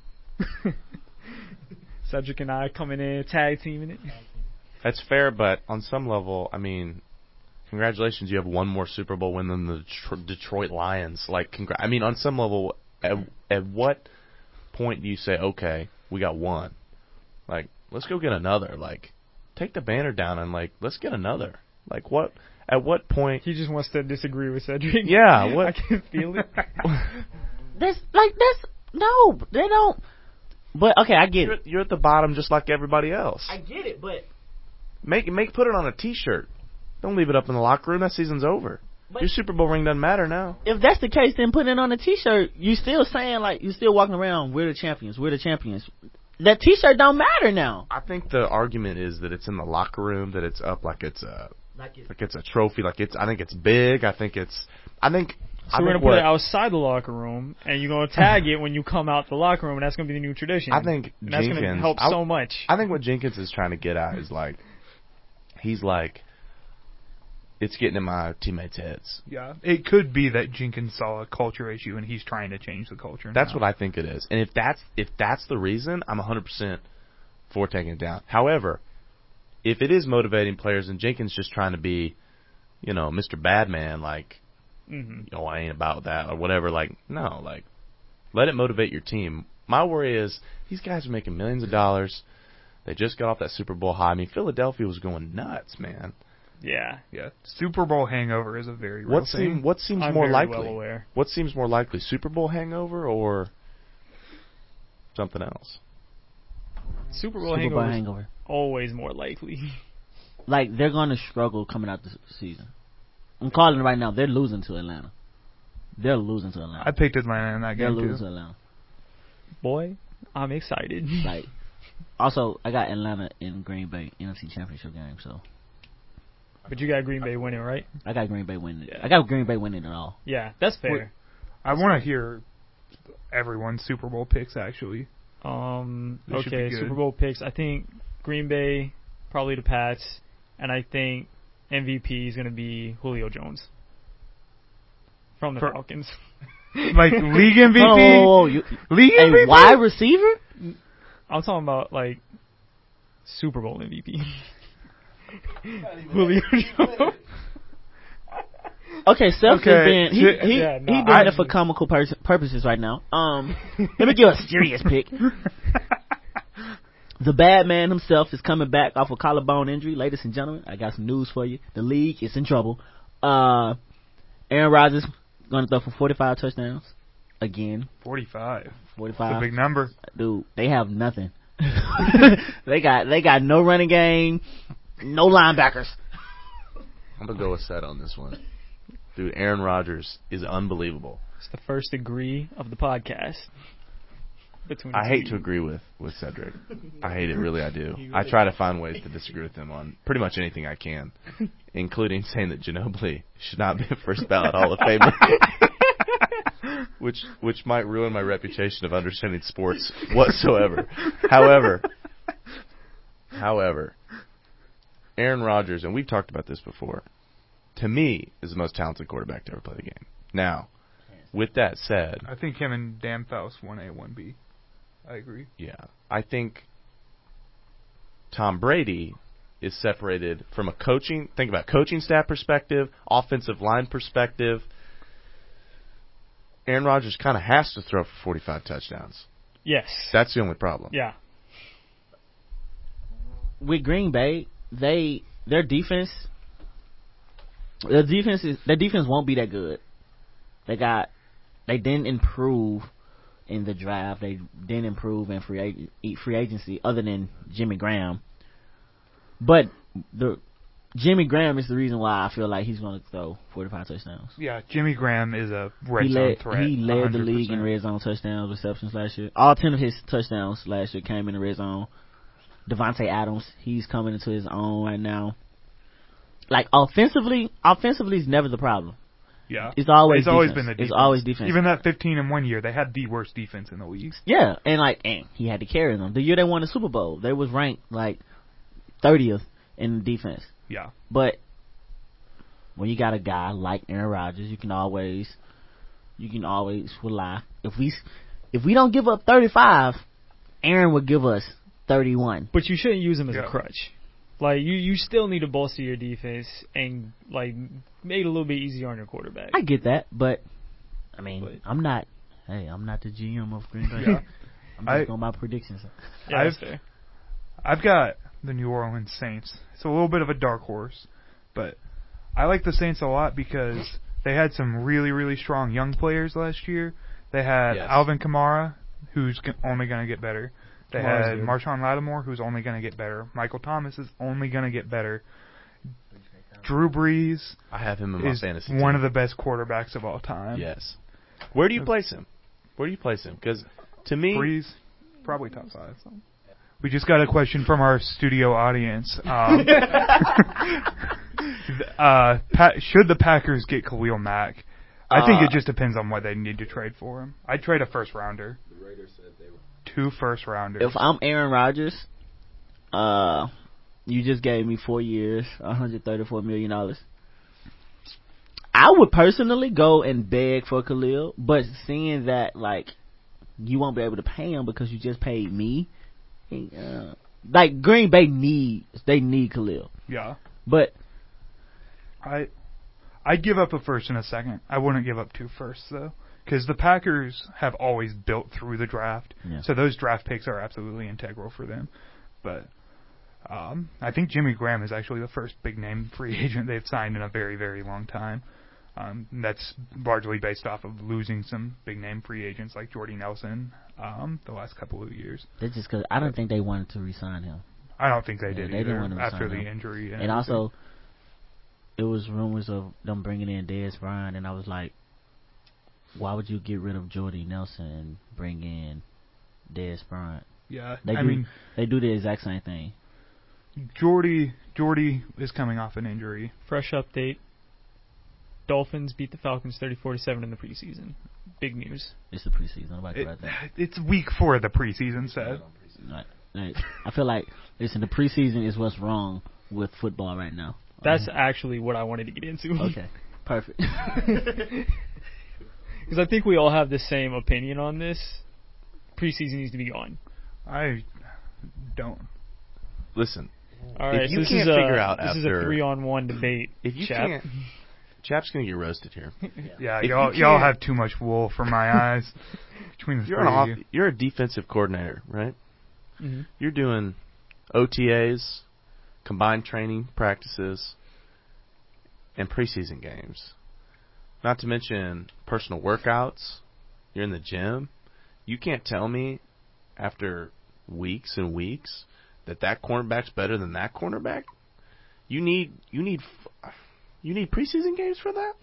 Cedric and I coming in, tag teaming it.
That's fair, but on some level, I mean, congratulations, you have one more Super Bowl win than the Detro- Detroit Lions. Like, congr- I mean, on some level, at, at what point do you say, okay, we got one? Like, let's go get another. Like, take the banner down and, like, let's get another. Like, what? At what point?
He just wants to disagree with Cedric.
Yeah, what?
I can feel it.
That's like that's no, they don't. But okay, I get
You're,
it.
you're at the bottom just like everybody else.
I get it, but
Make make put it on a T-shirt. Don't leave it up in the locker room. That season's over.
But-
Your Super Bowl ring doesn't matter now.
if that's the case, then put it on a T-shirt. You still saying like you still walking around. We're the champions. We're the champions. That T-shirt don't matter now.
I think the argument is that it's in the locker room, that it's up like it's a
Like it's,
like it's a trophy. Like it's. I think it's big. I think it's. I think.
So
I
we're
think
gonna put
what,
it outside the locker room, and you're gonna tag it when you come out the locker room, and that's gonna be the new tradition.
I think
and that's
Jenkins
gonna help
I,
so much.
I think what Jenkins is trying to get at is like, he's like, it's getting in my teammates' heads.
Yeah, it could be that Jenkins saw a culture issue and he's trying to change the culture.
That's
now.
what I think it is. And if that's if that's the reason, I'm one hundred percent for taking it down. However, if it is motivating players and Jenkins just trying to be, you know, Mister Badman, like,
Mm-hmm.
you know, I ain't about that or whatever, like, no, like, let it motivate your team. My worry is these guys are making millions of dollars. They just got off that Super Bowl high. I mean, Philadelphia was going nuts, man.
Yeah.
Yeah, Super Bowl hangover is a very real
What
thing.
seem, what seems
I'm
more
very
likely?
well aware.
What seems more likely, Super Bowl hangover or something else?
Super Bowl
Super Bowl
hangover is
hangover.
always more likely.
Like they're gonna struggle coming out this season. I'm calling it right now. They're losing to Atlanta. They're losing to Atlanta.
I picked Atlanta in that
They're
game
losing
too.
to Atlanta.
Boy, I'm excited.
Like, also, I got Atlanta in Green Bay N F C Championship game, so
But you got Green Bay winning, right?
I got Green Bay winning.
Yeah.
I got Green Bay winning it all.
Yeah, that's fair.
I want to hear everyone's Super Bowl picks actually.
Um,
They should be
okay,
good.
Super Bowl picks. I think Green Bay, probably the Pats, and I think M V P is going to be Julio Jones from the
For-
Falcons.
Like league M V P,
Whoa, whoa, whoa, you,
league M V P.
a wide receiver?
I'm talking about like Super Bowl M V P. Julio Jones.
Okay, Self
Okay,
is being he
yeah,
he,
yeah, no,
he doing
I-
it for comical pur- purposes right now. Um, let me give a serious pick. The bad man himself is coming back off a collarbone injury. Ladies and gentlemen, I got some news for you. The league is in trouble. Uh, Aaron Rodgers going to throw for forty-five touchdowns again.
forty-five. It's
forty-five.
a big number.
Dude, they have nothing. they got they got no running game, no linebackers.
I'm going to go with Seth on this one. Dude, Aaron Rodgers is unbelievable.
It's the first degree of the podcast. Between the
I hate
two.
to agree with, with Cedric. I hate it, really, I do. I try to find ways to disagree with him on pretty much anything I can, including saying that Ginobili should not be a first ballot Hall of Famer. which which might ruin my reputation of understanding sports whatsoever. However, however, Aaron Rodgers, and we've talked about this before, to me, is the most talented quarterback to ever play the game. Now, with that said,
I think him and Dan Faust one A, one B. I agree.
yeah, I think Tom Brady is separated from a coaching, think about coaching staff perspective, offensive line perspective. Aaron Rodgers kind of has to throw for forty-five touchdowns.
Yes.
That's the only problem.
Yeah.
With Green Bay, they their defense, their defense is their defense won't be that good. They got they didn't improve in the draft. They didn't improve in free ag- free agency, other than Jimmy Graham. But the Jimmy Graham is the reason why I feel like he's going to throw forty-five touchdowns.
Yeah, Jimmy Graham is a red
He
zone
led,
threat.
he led the league in
one hundred percent.
red zone touchdowns, receptions last year. All ten of his touchdowns last year came in the red zone. Devontae Adams, he's coming into his own right now. like offensively, offensively is never the problem.
Yeah.
It's always
it's always
defense.
been the defense.
It's always defense.
Even that fifteen in one year, they had the worst defense in the league.
Yeah, and like, and he had to carry them. The year they won the Super Bowl, they was ranked like thirtieth in defense.
Yeah.
But when you got a guy like Aaron Rodgers, you can always, you can always rely. If we, if we don't give up thirty-five, Aaron would give us thirty-one.
But you shouldn't use him as
Yeah.
a crutch. Like, you, you still need to bolster your defense and, like, make it a little bit easier on your quarterback.
I get that, but I mean,
But-
I'm not. Hey, I'm not the G M of Green Bay.
Yeah.
I'm just
I-
going by predictions.
Yeah, that's
I've-
fair.
I've got the New Orleans Saints. It's a little bit of a dark horse, but I like the Saints a lot because they had some really, really strong young players last year. They had
Yes.
Alvin Kamara, who's g- only going to get better. They
Kamara's
had
good.
Marshawn Lattimore, who's only going to get better. Michael Thomas is only going to get better. Drew Brees
I have him in my
is
fantasy
one
team.
of the best quarterbacks of all time.
Yes. Where do you place him? Where do you place him? Because to me,
Brees, probably top five. We just got a question from our studio audience. Um, uh, pa- should the Packers get Khalil Mack? I think
Uh,
it just depends on what they need to trade for him. I'd trade a first rounder. Two first rounders.
If I'm Aaron Rodgers, uh, you just gave me four years, one hundred thirty-four million dollars. I would personally go and beg for Khalil, but seeing that, like, you won't be able to pay him because you just paid me, uh, like, Green Bay needs, they need Khalil.
Yeah.
But,
I, I'd give up a first and a second. I wouldn't give up two firsts, though. Because the Packers have always built through the draft.
Yeah.
So those draft picks are absolutely integral for them. But um, I think Jimmy Graham is actually the first big-name free agent they've signed in a very, very long time. Um, that's largely based off of losing some big-name free agents like Jordy Nelson um, the last couple of years.
that's just because I don't think they wanted to re-sign him.
I don't think they
Yeah,
did
they didn't
either
want to
after
re-sign
the
him.
injury. And,
And
everything.
also, it was rumors of them bringing in Dez Bryant, and I was like, why would you get rid of Jordy Nelson and bring in Dez Bryant?
yeah,
They
I
do,
mean,
they do the exact same thing.
Jordy, Jordy is coming off an injury.
Fresh update. Dolphins beat the Falcons thirty-four to seven in the preseason. Big news.
It's the preseason. Nobody
It,
about that.
it's week four of the preseason, Seth.
Right. Right. I feel like, listen, the preseason is what's wrong with football right now.
That's actually what I wanted to get into.
Okay. Perfect.
Because I think we all have the same opinion on this. Preseason needs to be gone.
I don't.
listen,
All right,
If you
so this
can't
is a,
figure out
this is a
after-
three-on-one debate.
if you
chap.
can't, Chap's gonna get roasted here.
Yeah,
If
y'all
you
y'all
can't-
have too much wool for my eyes. Between the
You're
three
an off,
of you.
you're a defensive coordinator, right?
Mhm.
You're doing O T As, combined training practices, and preseason games. Not to mention personal workouts. You're in the gym. You can't tell me after weeks and weeks that that cornerback's better than that cornerback. You need you need f- you need preseason games for that.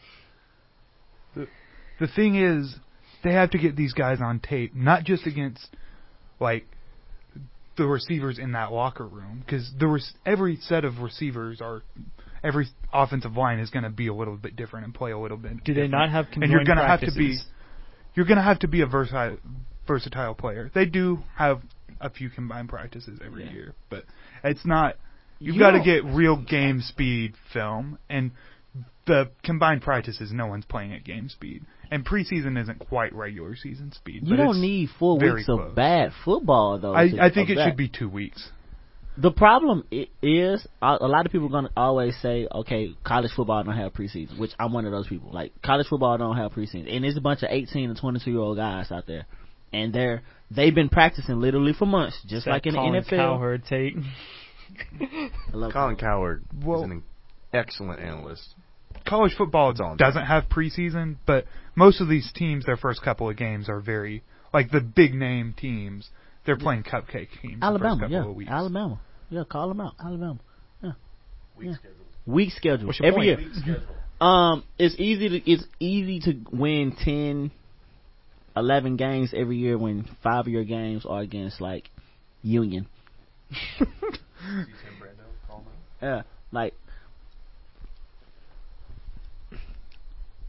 The thing is, they have to get these guys on tape, not just against like the receivers in that locker room, because there was every set of receivers are every offensive line is going to be a little bit different and play a little bit.
Do they
different.
not have
And you're
conjoined
gonna have to be
practices?
you're going to have to be a versatile versatile player. They do have a few combined practices every
Yeah.
year, but it's not. You've
You
got to
don't-
get real game speed film, and the combined practices, no one's playing at game speed. And preseason isn't quite regular season speed.
You
but
don't
it's
need four
very
weeks
close.
of bad football, though.
I,
to-
I think
of
it
that.
should be two weeks.
The problem i- is a a lot of people are gonna always say, okay, college football don't have preseason, which I'm one of those people. Like, college football don't have preseason, and there's a bunch of eighteen and twenty-two year old guys out there, and they're they've been practicing literally for months, just
That
like in
Colin
the N F L.
Cowherd take.
I love
Colin Cowherd
Well-
is an excellent analyst.
College football
That's all I'm
doesn't have preseason, but most of these teams, their first couple of games are very, like the big name teams, they're playing cupcake teams the
Alabama,
first couple
yeah,
of weeks.
Alabama, yeah, call them out, Alabama, yeah, weak yeah. schedule, weak schedule
What's your
every
point?
year. Um, it's easy to it's easy to win ten, eleven games every year when five of your games are against like Union. Yeah, like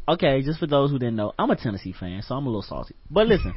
okay, just for those who didn't know, I'm a Tennessee fan, so I'm a little salty. But listen,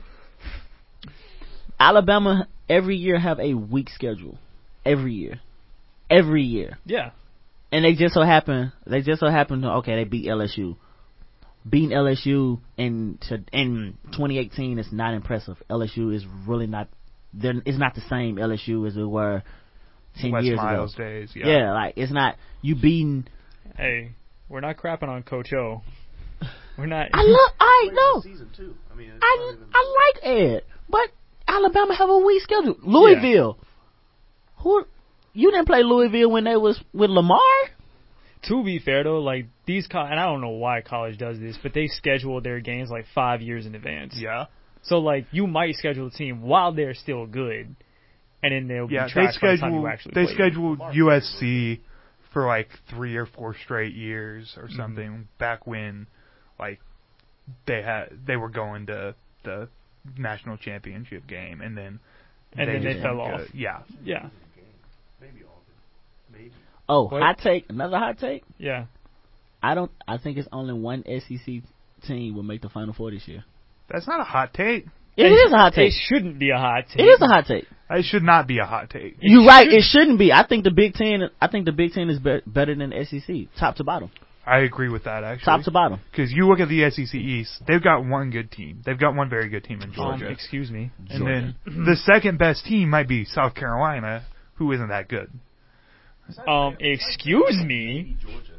Alabama every year have a weak schedule. Every year. Every year.
Yeah.
And they just so happen, they just so happen to, okay, they beat L S U. Beating L S U in, to, in twenty eighteen is not impressive. L S U is really not, it's not the same L S U as it were ten
West
years
Miles
ago.
days, yeah.
Yeah, like, it's not, you beating.
Hey, we're not crapping on Coach O. We're not.
I love, I know.
Season two. I mean, it's
I,
not even-
I like Ed, but Alabama have a weak schedule. Louisville. Yeah. Who, you didn't play Louisville when they was with Lamar?
To be fair, though, like, these, co- and I don't know why college does this, but they schedule their games, like, five years in advance.
Yeah.
So, like, you might schedule a team while they're still good, and then they'll
Yeah,
be
they
trash by the time you
schedule,
actually
they
play them.
scheduled U S C for, like, three or four straight years or something mm-hmm. back when, like, they had they were going to the national championship game, and then
and
they
then they fell off.
Yeah.
Yeah.
Maybe all Maybe.
Oh,
what?
hot take. Another hot take?
Yeah.
I don't. I think it's only one S E C team will make the Final Four this year.
That's not a hot take.
It, it is a hot take.
It shouldn't be a hot take.
It is a hot take.
It should not be a hot take.
You're right. It shouldn't be. I think the Big Ten. I think the Big Ten is be- better than the S E C, top to bottom.
I agree with that, actually.
Top to bottom.
Because you look at the S E C East, they've got one good team. They've got one very good team in Georgia.
Um, excuse me.
And
Georgia.
then the second best team might be South Carolina, who isn't that good.
Um, excuse me.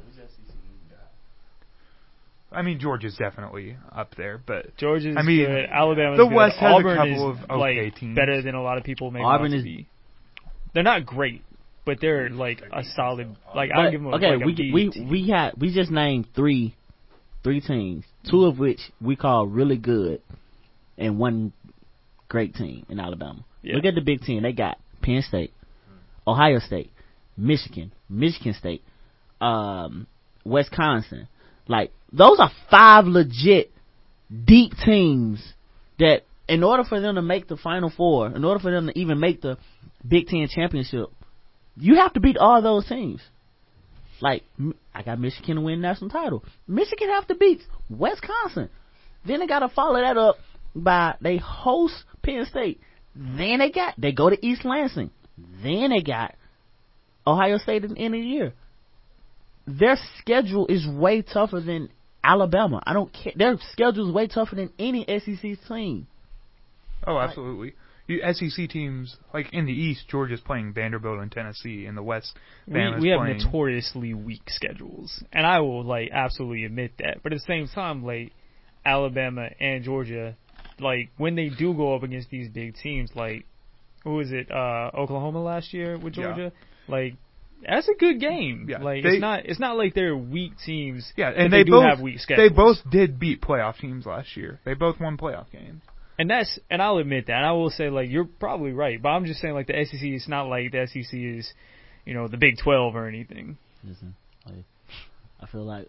I mean, Georgia's definitely up there, but
Georgia's
I mean,
good. Alabama's
the
good.
West has
Auburn
a couple
is
of okay
like
teams.
better than a lot of people make
Auburn
out
is.
to be. They're not great, but they're like a solid. Like
But,
I'll give them a,
okay,
like a
we
B
we
team.
we had we just named three three teams, two of which we call really good, and one great team in Alabama.
Yeah.
Look at the Big Ten. They got Penn State, Ohio State, Michigan, Michigan State, um, Wisconsin. Like, those are five legit deep teams that, in order for them to make the Final Four, in order for them to even make the Big Ten championship, you have to beat all those teams. Like, I got Michigan to win national title. Michigan have to beat Wisconsin. Then they got to follow that up by they host Penn State. Then they got they go to East Lansing. Then they got Ohio State at the end of the year. Their schedule is way tougher than Alabama. I don't care. Their schedule is way tougher than any S E C team.
Oh, absolutely. You, S E C teams, like in the East, Georgia's playing Vanderbilt and Tennessee. In the West, Bama's
we, we have
playing...
notoriously weak schedules, and I will like absolutely admit that. But at the same time, like Alabama and Georgia, like when they do go up against these big teams, like who was it, uh, Oklahoma last year with Georgia, yeah. like that's a good game.
Yeah,
like
they,
it's not it's not like they're weak teams.
Yeah, and
they,
they
do
both
have weak schedules.
they both did beat playoff teams last year. They both won playoff games.
And that's and I'll admit that. And I will say like you're probably right, but I'm just saying like the S E C is not like the S E C is, you know, the Big twelve or anything.
Listen, I, I feel like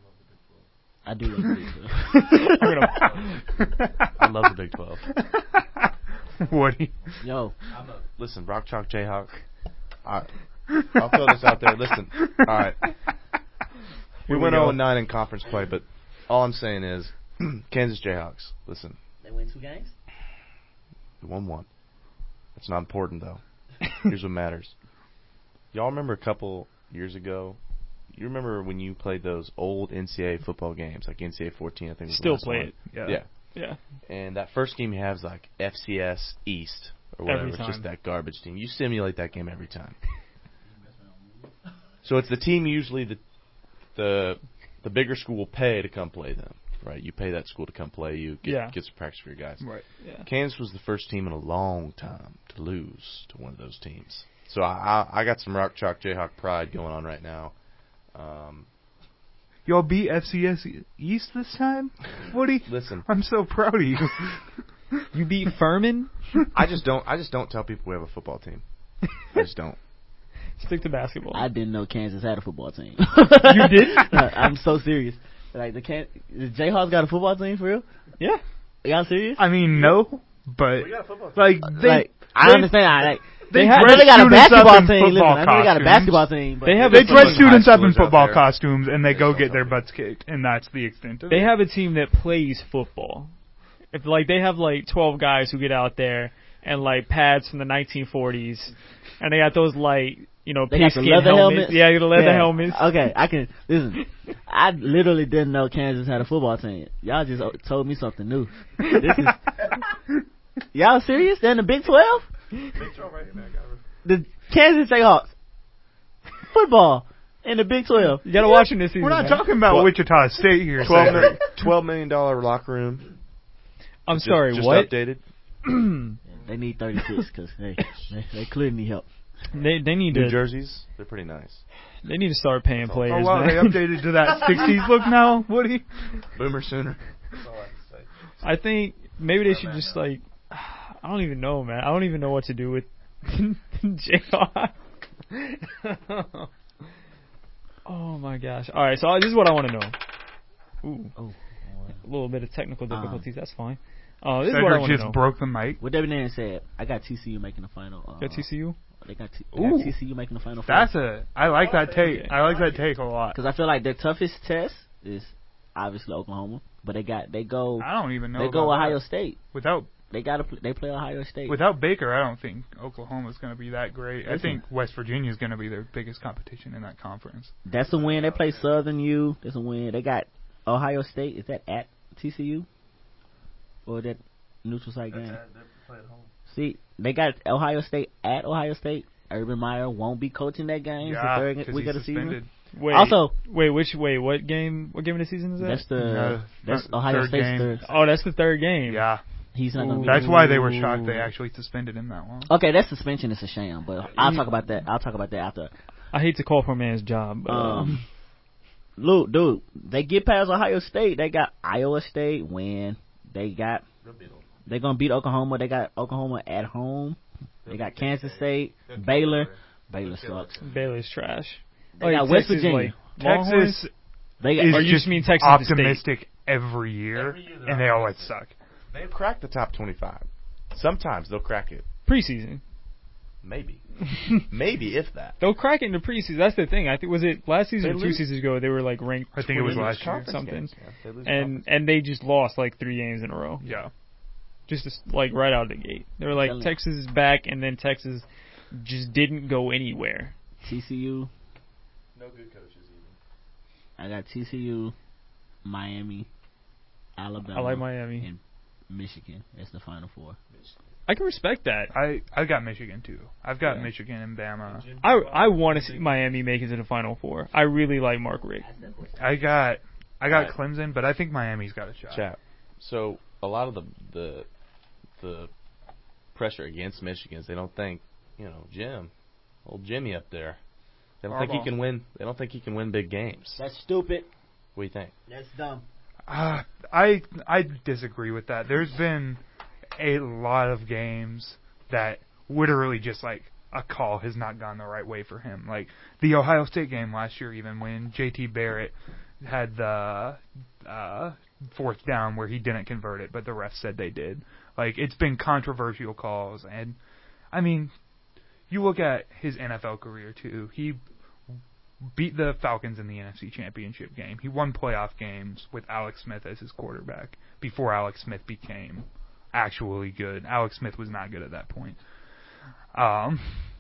I do love the Big twelve.
I love the Big twelve.
Woody.
Yo,
I'm a, listen, Rock Chalk Jayhawk. I, I'll throw this out there. Listen, all right. We, we went oh and nine in conference play, but all I'm saying is Kansas Jayhawks. Listen.
They win two games?
We won one. It's not important, though. Here's what matters. Y'all remember a couple years ago? You remember when you played those old N C double A football games, like N C double A fourteen, I think was
Still
the last
play
one.
it.
Yeah.
Yeah.
Yeah.
And that first game you have is like F C S East or whatever.
Every
It's
time.
just that garbage team. You simulate that game every time. So it's the team usually the the the bigger school will pay to come play them. Right, you pay that school to come play you, get,
Yeah.
get some practice for your guys.
Right.
Yeah.
Kansas was the first team in a long time to lose to one of those teams. So I I, I got some Rock Chalk Jayhawk pride going on right now. Um,
Y'all beat F C S East this time? Woody?
Listen.
I'm so proud of you.
You beat Furman?
I just don't I just don't tell people we have a football team. I just don't.
Stick to basketball.
I didn't know Kansas had a football team.
You didn't?
I'm so serious. Like the Can- the Jayhawks got a football team for real?
Yeah.
Y'all serious?
I mean, no, but
We got a football team.
like they,
like I
they-
understand. I like
They,
They have-
I know
dress
they got a
students up
basketball
in
team. Listen,
football
I know they got a
costumes.
basketball team. But
They have
They
a
dress
team-
students up in
High schoolers out
football
there.
costumes and they
They
go
still
get their
something.
butts kicked, and that's the extent of
They
it.
have a team that plays football. If like they have like twelve guys who get out there and like pads from the nineteen forties, and they got those like you know
They got the
pigskin
leather
helmets.
helmets.
Yeah, the leather
Yeah.
helmets.
Okay, I can listen. I literally didn't know Kansas had a football team. Y'all just o- told me something new. This is y'all serious? They're in the Big twelve? The Kansas Jayhawks football in the Big twelve.
You gotta watch them this season.
We're not
man.
talking about
What?
Wichita State here.
Twelve,
Cedric.
million, twelve million dollar locker room.
I'm
Just-
sorry.
just
what?
updated.
They need thirty-six because hey, they, they clearly need help.
They they need
New
to
jerseys, they're pretty nice.
they need to start paying players.
Oh wow,
man.
they updated to that sixties look now, Woody.
Boomer Sooner.
I think maybe they should just like I don't even know, man. I don't even know what to do with Jayhawk. Oh my gosh! All right, so this is what I want to know. Ooh,
Oh,
a little bit of technical
Um,
difficulties. That's fine. Uh, this is what I
Cedric
want to
just
know.
broke the mic.
what Devin Nan said, I got T C U making the final. Uh,
Got T C U?
They got, T- they
Ooh.
got T C U making the final.
That's a. I like that take.
Okay.
I like that take a lot.
Because I feel like their toughest test is obviously Oklahoma, but they got they go
I don't even know.
they go
about
Ohio
that.
State.
Without
They got to pl- they play Ohio State.
without Baker, I don't think Oklahoma's going to be that great. I
Listen.
think West Virginia's going to be their biggest competition in that conference.
That's a win. They play Southern U. That's a win. They got Ohio State. Is that at T C U or that neutral site game? See, they got Ohio State at Ohio State. Urban Meyer won't be coaching that game. It's
Yeah,
the third
'cause
week
he's
of the
suspended.
season.
Wait,
Also-
wait, which wait? What game? What game of the season is that?
That's the
No,
that's
third
Ohio State's
game.
third.
oh, that's the third game.
Yeah,
He's not going to be.
that's why they were shocked they actually suspended him that long.
Okay, that suspension is a sham, but I'll talk about that. I'll talk about that after.
I hate to call for a man's job, but
Um, Luke, dude, they get past Ohio State. They got Iowa State win. They got. They're gonna beat Oklahoma. They got Oklahoma at home. They got Kansas State, Baylor. Baylor sucks.
Baylor's trash.
They
Like,
got West
Texas,
Virginia.
like, Longhorns?
Texas
They got.
is
Or you
just
just mean Texas to State?
optimistic every year, and they always suck.
They've cracked the top twenty-five. Sometimes they'll crack it.
preseason.
Maybe. Maybe, if that.
They'll crack it in the preseason. That's the thing. I think was it last season
They
or two
lose.
seasons ago. They were like ranked.
I think it was
twenty
last year.
something,
Games, yeah. They lose
and
conference.
and they just lost like three games in a row.
Yeah,
Just as- like right out of the gate. They were like
Telling you.
Texas is back, and then Texas just didn't go anywhere.
T C U.
No good coaches even.
I got T C U, Miami, Alabama.
I like Miami.
and Michigan. That's the final four.
I can respect that.
I I got Michigan too. I've got
Yeah.
Michigan and Bama.
I I want to see Miami make it to the Final Four. I really like Mark Richt.
I got I got
Right.
Clemson, but I think Miami's got a shot.
Chap. So a lot of the the the pressure against Michigan is they don't think, you know, Jim, old Jimmy up there. They don't think he
Harbaugh.
can win. They don't think he can win big games.
That's stupid.
What do you think?
That's dumb.
Uh, I I disagree with that. There's been a lot of games that literally just like a call has not gone the right way for him. Like the Ohio State game last year, even when J T Barrett had the uh, fourth down where he didn't convert it, but the ref said they did. Like it's been controversial calls, and I mean, you look at his N F L career too. He beat the Falcons in the N F C Championship game. He won playoff games with Alex Smith as his quarterback before Alex Smith became actually good. Alex Smith was not good at that point. Um,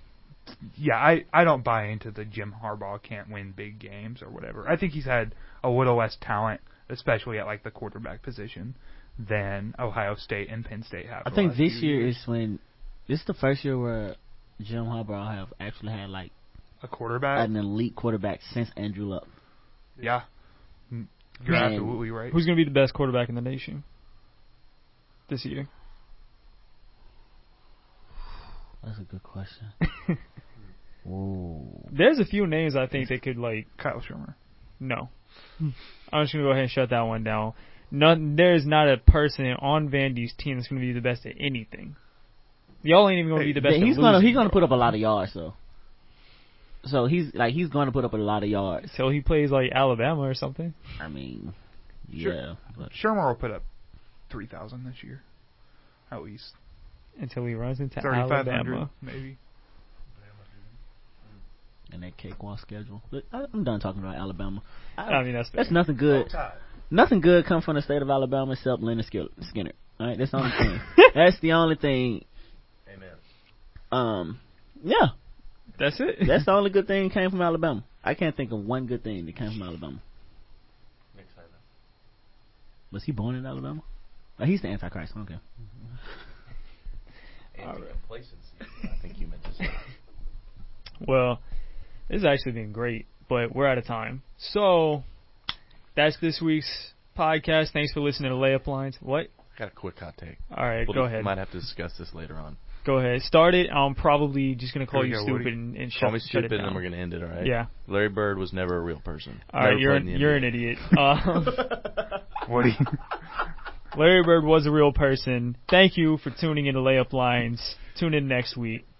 yeah, I, I don't buy into the Jim Harbaugh can't win big games or whatever. I think he's had a little less talent, especially at like the quarterback position, than Ohio State and Penn State have.
I
the
think
last
this
few
year
years.
is when this is the first year where Jim Harbaugh have actually had like
a quarterback.
an elite quarterback since Andrew Luck.
Yeah, Mm, you're
And
absolutely right.
Who's going to be the best quarterback in the nation this year?
That's a good question. Ooh.
There's a few names I think they could like.
Kyle Shermer.
No, I'm just going to go ahead and shut that one down. None, there's not a person on Vandy's team that's going to be the best at anything. Y'all ain't even going to be the best.
Yeah,
at
he's gonna
losing,
he's gonna
bro.
put up a lot of yards though. So he's like he's gonna put up a lot of yards.
Till he plays like Alabama or something.
I mean,
Sure.
yeah. But
Shermer will put up three thousand this year, at least
Until he runs into
thirty-five hundred,
Alabama.
maybe.
And that cakewalk schedule. Look, I, I'm done talking about Alabama. I,
I mean, that's
that's
fair.
nothing good. Nothing good come from the state of Alabama except Leonard Skinner. All right, that's the only thing. That's the only thing.
Amen.
Um, yeah,
That's it.
that's the only good thing that came from Alabama. I can't think of one good thing that came from Alabama.
Nick Saban.
Was he born in Alabama? Oh, he's the Antichrist. Okay.
Anti-complacency. I think you meant to say.
Well, this has actually been great, but we're out of time. So, that's this week's podcast. Thanks for listening to Layup Lines. What?
I got a quick hot take.
All right,
We'll
go
just-
ahead.
Might have to discuss this later on.
Go ahead. Start it. I'm probably just going to call
Here
you
we go,
stupid
Woody.
and, and shut,
Call me
shut
stupid,
it
and
down.
then we're going to end it, all right?
Yeah.
Larry Bird was never a real person.
All
Never
right, you're
played in the
you're
N
an
B A.
idiot. Um,
What do you?
Larry Bird was a real person. Thank you for tuning in to Layup Lines. Tune in next week.